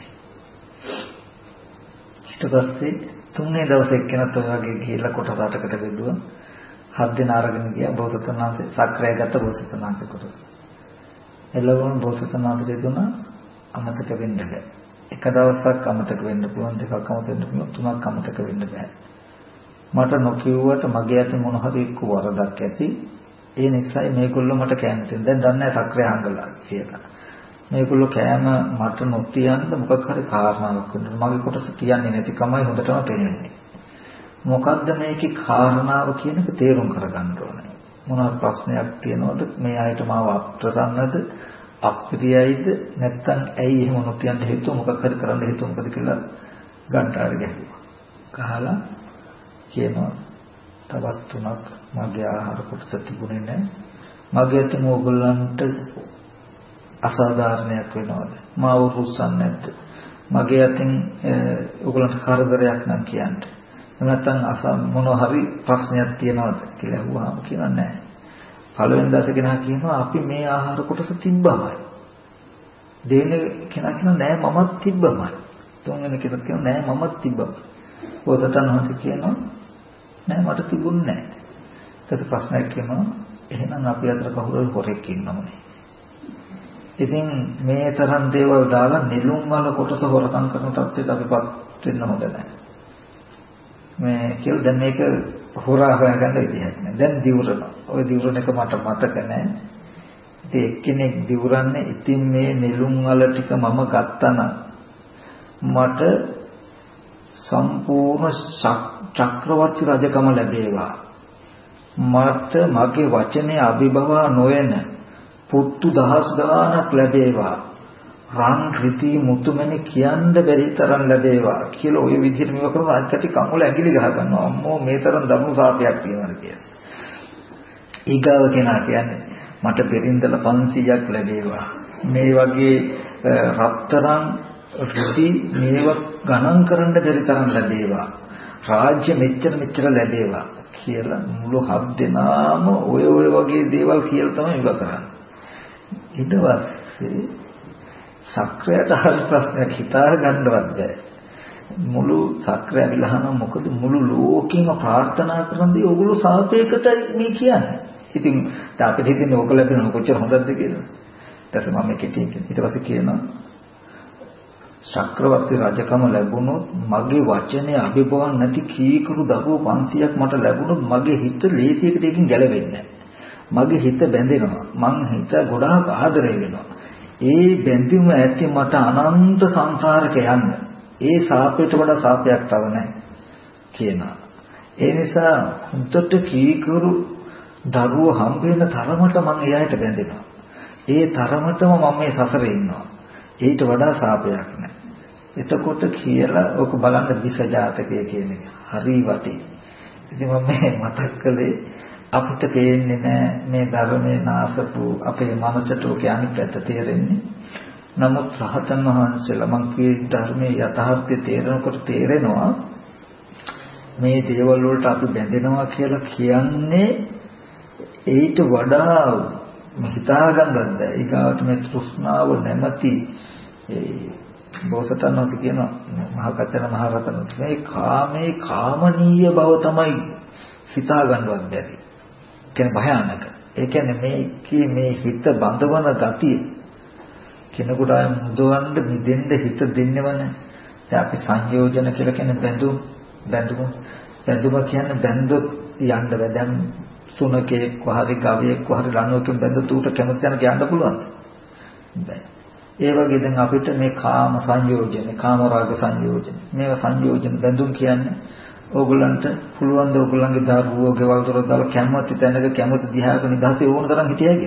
ඊට පස්සේ තුන්වෙනි දවසේ එක්කෙනත් ඔය වගේ ගිහිල්ලා කොටස් අටකට බෙදුවා. හත් දෙනා අරගෙන ගියා. බෝසතාණන් වහන්සේ සක්‍රිය ගත්ත බෝසතාණන් වහන්සේ කොටස. එළවුණු බෝසතාණන් වහන්සේ දුන්නා අමතක වෙන්න බෑ. එක දවසක් අමතක වෙන්න පුළුවන්, දෙකක් අමතක වෙන්න පුළුවන්, තුනක් අමතක වෙන්න බෑ. මට නොකියුවට මගේ අතින් මොන හරි එක්ක වරදක් ඇති. ඒ නිසායි මේගොල්ලෝ මට කෑම දෙන්න. දැන් දන්නේ නැහැ සක්‍රිය හංගලා කියලා. මේගොල්ලෝ කෑම මට නොතියන්න මොකක් හරි කාරණාවක් වෙනවා. මගේ කොටස තියන්නේ නැති කමයි හොඳටම තේරෙන්නේ. මොකද්ද මේකේ කාරණාව කියන එක තේරුම් කරගන්න ඕනේ. මොනවාද ප්‍රශ්නයක් තියෙනවද? මේ ආයත මාව අප්‍රසන්නද? අප්‍රියයිද? නැත්නම් ඇයි එහෙම නොතියන්න හේතුව මොකක් හරි කරන්න හේතුව මොකද කියලා ගන්ටාර ගැහුවා. කහලා කියනවා තවත් තුනක් මගේ ආහාර කොටස තිබුණේ නැහැ. මගේ අතින් ඕගොල්ලන්ට අසාධාරණයක් වෙනවද? මාව රුස්සන්නේ නැද්ද? මගේ අතින් ඕගොල්ලන්ට කරදරයක් නම් කියන්නේ. නැත්නම් අස මොන හරි ප්‍රශ්නයක් තියනවද කියලා අහුවාම කියනවා නැහැ. පළවෙනි දවසේ කෙනා කියනවා අපි මේ ආහාර කොටස තිබ්බමයි. දෙවෙනි කෙනා කියනවා නෑ මමත් තිබ්බමයි. තුන්වෙනි කෙනෙක් කියනවා නෑ මමත් තිබ්බා. බෝසතාණන් වහන්සේ කියනවා නෑ මට තිබුණේ නෑ. ඊට ප්‍රශ්නයක් කියනවා එහෙනම් අපි අතර කවුරු හොරෙක් ඉන්නවනේ. ඉතින් මේ තරම් දේවල් දාලා නිලුම් වල කොටස හොරකම් කරන තත්ත්වයට අපිපත් වෙන්න හොඳ නැහැ. මේ කියලා දැන් මේක හොරා හොයාගන්න විදිහක් නෑ. දැන් දිවුරනවා. ওই දිවුරන එක මට මතක නෑ. ඉතින් එක්කෙනෙක් දිවුරන්නේ ඉතින් මේ නිලුම් වල ටික මම ගත්තා නම් මට සම්පූර්ණ චක්‍රවර්ති රජකම ලැබේවා. මට මගේ වචනේ අභිභවා නොවන පුත්තු දහස් ගාණක් ලැබේවා. රන් රිති මුතුමැණි කියන්න බැරි තරම් ලැබේවා කියලා ওই විදිහට මේක කරන අච්චටි කමුල ඇඟිලි ගහ ගන්නවා. අම්මෝ මේ තරම් දරුණු සාපයක් තියෙනවා කියලා. ඊගාව කෙනා කියන්නේ මට පෙරින්දල පන්සීයක් ලැබේවා. මේ වගේ රත්තරන් රිති මේව ගණන් කරන්න බැරි තරම් ලැබේවා. රාජ්‍ය මෙච්චර මෙච්චර ලැබේවා කියලා මුළු හත් දෙනාම ඔය ඔය වගේ දේවල් කියලා තමයි ඉව කරන්නේ. ඊට පස්සේ සක්‍රයට හරි ප්‍රශ්නයක් හිතා ගන්නවත් බැහැ. මුළු සක්‍රය විලහන මොකද මුළු ලෝකෙම ප්‍රාර්ථනා කරන්නේ ඕගොල්ලෝ සාපේකට මේ කියන්නේ. ඉතින් අපිට හිතෙන්නේ ඕක ලැබෙන කොච්චර හොඳද කියලා. ඊට පස්සේ මම කෙටියෙන් ඊට පස්සේ කියනවා චක්‍රවර්ති රජකම ලැබුණොත් මගේ වචනේ අභිභවන් නැති කීකරු දරුවෝ පන්සීයක් මට ලැබුණොත් මගේ හිත ලේසියකට එකකින් ගැලවෙන්නේ මගේ හිත බැඳෙනවා. මං හිත ගොඩාක් ආදරය වෙනවා. ඒ බැඳීම ඇති මට අනන්ත සංසාරක යන්න. ඒ සාපයට වඩා සාපයක් තව නැහැ කියනවා. ඒ නිසා හුදට කීකරු දරුවෝ හම්බ වෙන තරමට මං එයාට බැඳෙනවා. ඒ තරමටම මම මේ සසරේ ඉන්නවා. ඊට වඩා සාපයක් නැහැ. එතකොට කියලා ඔක බලන්න විස ජාතකය කියන එක. හරි වටි. ඉතින් මම මතක් කළේ අපිට පේන්නේ නැහැ මේ ධර්මයේ නාසපු අපේ මනසට ඔක අනිත් පැත්ත තේරෙන්නේ. නමුත් රහතන් වහන්සේලා මං කියේ ධර්මයේ යථාර්ථය තේරෙනකොට තේරෙනවා මේ දේවල් වලට අපි බැඳෙනවා කියලා කියන්නේ ඊට වඩා හිතා ගන්නවත් බැහැ. ඊගාවට මේ තෘෂ්ණාව නැමැති ඒ බෝසතාණන් වහන්සේ කියන මහා කච්චන මහ රහතන් මේ කාමේ කාමනීය බව තමයි හිතා ගන්නවත් බැරි. කියන්නේ භයානක. ඒ කියන්නේ මේකේ මේ හිත බඳවන ගතිය කෙනෙකුට ආය මුදවන්න මිදෙන්න හිත දෙන්නවනේ. දැන් අපි සංයෝජන කියලා කියන්නේ බැඳුම් බැඳුම බැඳුම කියන්නේ බැඳොත් යන්න බෑ. දැන් සුනකෙක් වහරි ගවයෙක් වහරි ලණුවකින් බැඳ තුට කැමති යන කියන්න පුළුවන්. බෑ. ඒ වගේ දැන් අපිට මේ කාම සංයෝජන, කාම රාග සංයෝජන, මේවා සංයෝජන බැඳුම් කියන්නේ ඕගොල්ලන්ට පුළුවන් ද ඕගොල්ලන්ගේ දරුවෝ ගෙවල් දොර දාලා කැමති තැනක කැමති දිහාක නිදහසේ ඕන තරම් හිටියයිද?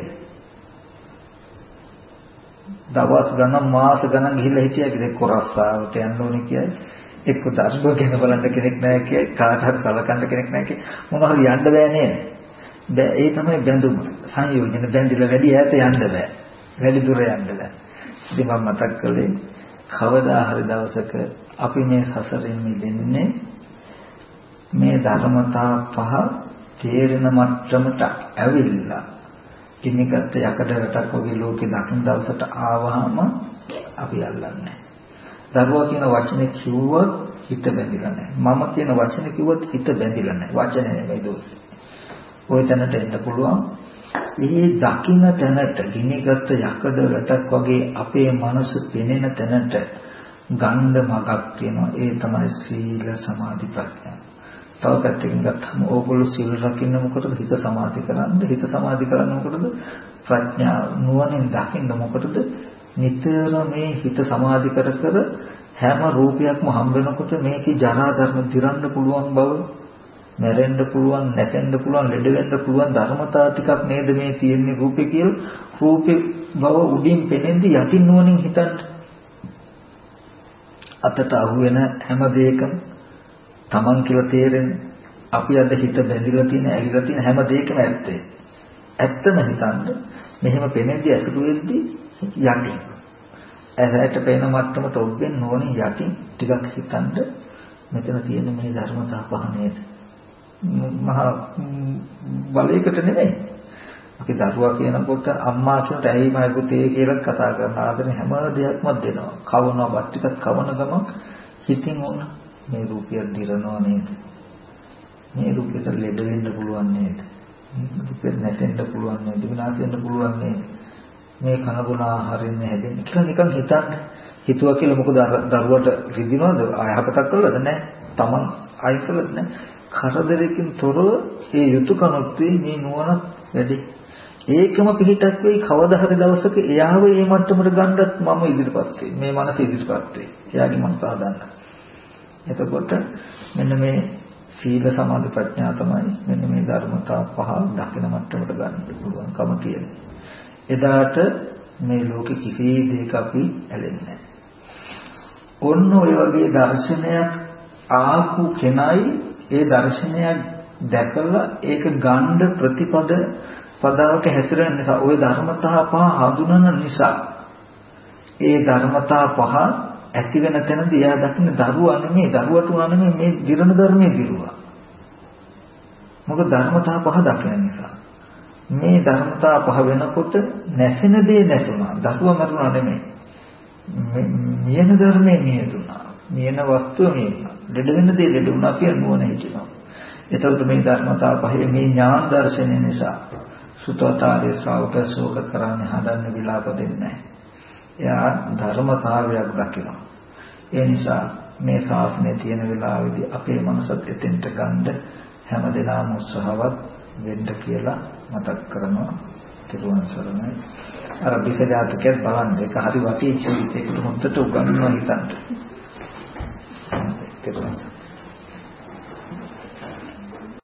දවස් ගණන් මාස ගණන් ගිහිල්ලා හිටියයිද? එක්ක රස්සාවට යන්න ඕනේ කියයි. එක්ක දරුවෝ ගැන බලන්න කෙනෙක් නැහැ කියයි. කාට හරි සලකන්න කෙනෙක් නැහැ කියයි. මොනවා හරි යන්න බෑ නේද? බෑ. ඒ තමයි බැඳුම. සංයෝජන බැඳිලා වැඩි ඈත යන්න බෑ. වැඩි දුර යන්න බෑ. ඉතින් මම මතක් කළේ කවදා හරි දවසක අපි මේ සසරෙන් මිදෙන්නේ මේ ධර්මතා පහ තේරෙන මට්ටමට ඇවිල්ලා කිනිකත් යකඩ රටක් වගේ ලෝකේ දකින්න දවසට ආවහම අපි අල්ලන්නේ. දරුවා කියන වචනේ කිව්වොත් හිත බැඳිලා නැහැ. මම කියන වචනේ කිව්වොත් හිත බැඳිලා නැහැ. වචනේ නෙමෙයි දෝෂේ. ওই තැනට එන්න පුළුවන්. මේ දකින්න තැනට ගිනිගත් යකඩ රටක් වගේ අපේ මනස පෙනෙන තැනට ගන්න මගක් තියෙනවා. ඒ තමයි සීල සමාධි ප්‍රඥා. තව පැත්තකින් ගත්තම ඕගොල්ලෝ සීල රකින්න මොකටද? හිත සමාධි කරන්න. හිත සමාධි කරන්න මොකටද? ප්‍රඥා නුවණින් දකින්න මොකටද? නිතර මේ හිත සමාධි කර කර හැම රූපයක්ම හම් වෙනකොට මේකේ ජරා ධර්ම දිරන්න පුළුවන් බව, මැරෙන්න පුළුවන්, නැසෙන්න පුළුවන්, ලෙඩ වෙන්න පුළුවන් ධර්මතා ටිකක් නේද මේ තියෙන රූපේ කියලා රූපේ බව උඩින් පෙනෙන්දි යටින් නුවණින් හිතන්න. අතට අහු වෙන හැම දෙයකම Taman කියලා තේරෙන්නේ අපි අද හිත බැඳිලා තියෙන, ඇලිලා තියෙන හැම දෙයකම ඇත්තේ. ඇත්තම හිතන්න මෙහෙම පෙනෙද්දී අසුරු වෙද්දී යටින් ඇහැට පේන මට්ටමට ඔබෙන් නොවන යටින් ටිකක් හිතන්න මෙතන තියෙන මේ ධර්මතා පහ නේද? මහා බලයකට නෙමෙයි. අපි දරුවා කියනකොට අම්මා කියනට ඇයි මයි පුතේ කියලා කතා කරන ආදරේ හැම දෙයක්ම දෙනවා. කවනවා බත් ටිකක් කවන ගමන් හිතින් ඕන මේ රූපය දිරනවා නේද? මේ රූපෙට ලෙඩ වෙන්න පුළුවන් නේද? මේ රූපෙට නැටෙන්න පුළුවන් නේද? විනාශ වෙන්න පුළුවන් නේද? මේ කන බොන ආහාරයෙන් හැදෙන්නේ කියලා නිකන් හිතන්න. හිතුවා කියලා මොකද දරුවට රිදිනවද? ආයහපතක් කළාද නැහැ. Taman ආයි කළාද නැහැ. කරදරකින් තොරව ඒ යුතුයකමත් මේ නුවණ වැඩි. ඒකම පිළිටක් වෙයි කවදා හරි දවසක එයාව මේ මට්ටමට ගන්නත් මම ඉදිරිපත් වෙයි. මේ මනස ඉදිරිපත් වෙයි. එයාගේ මනස හදන්න. එතකොට මෙන්න මේ සීල සමාධි ප්‍රඥා තමයි මෙන්න මේ ධර්මතා පහ දකින මට්ටමට ගන්න පුළුවන්කම තියෙන්නේ. එදාට මේ ලෝකෙ කිසි දෙයක අපි ඇලෙන්නේ නැහැ. ඔන්න ඔය වගේ දර්ශනයක් ආපු කෙනයි ඒ දර්ශනයක් දැකලා ඒක ගන්න ප්‍රතිපද පදාවක හැසිරෙන නිසා ওই ධර්මතා පහ හඳුනන නිසා ඒ ධර්මතා පහ ඇති වෙන තැනදී එයා දකින්න දරුවා නෙමෙයි දරුවට උනා නෙමෙයි මේ දිරණ ධර්මයේ දිරුවා. මොකද ධර්මතා පහ දකින නිසා මේ ධර්මතා පහ වෙනකොට නැසෙන දේ නැසුණා. දරුවා මරුණා නෙමෙයි. මියන ධර්මයේ මියදුනා. මියන වස්තුව මියුණා. දෙඩ වෙන දේ දෙඩ වුණා කියන නුවණ හිටිනවා. එතකොට මේ ධර්මතා පහේ මේ ඥාන දර්ශනය නිසා සුතතාරේ ශ්‍රාවක ශෝක කරන්නේ හදන්න විලාප දෙන්නේ නැහැ. එයා ධර්මතාවයක් දකිනවා. ඒ නිසා මේ ශාසනයේ තියෙන වෙලාවේදී අපේ මනසත් එතෙන්ට ගන්න හැමදෙනාම උත්සාහවත් වෙන්න කියලා මතක් කරනවා. තිරුවන් සරණයි. අර විසජාතකයක් බලන්න ඒක හරි වටේ චරිතයකට හොද්දට උගන්වනවා හිතන්න. තිරුවන් සරණයි.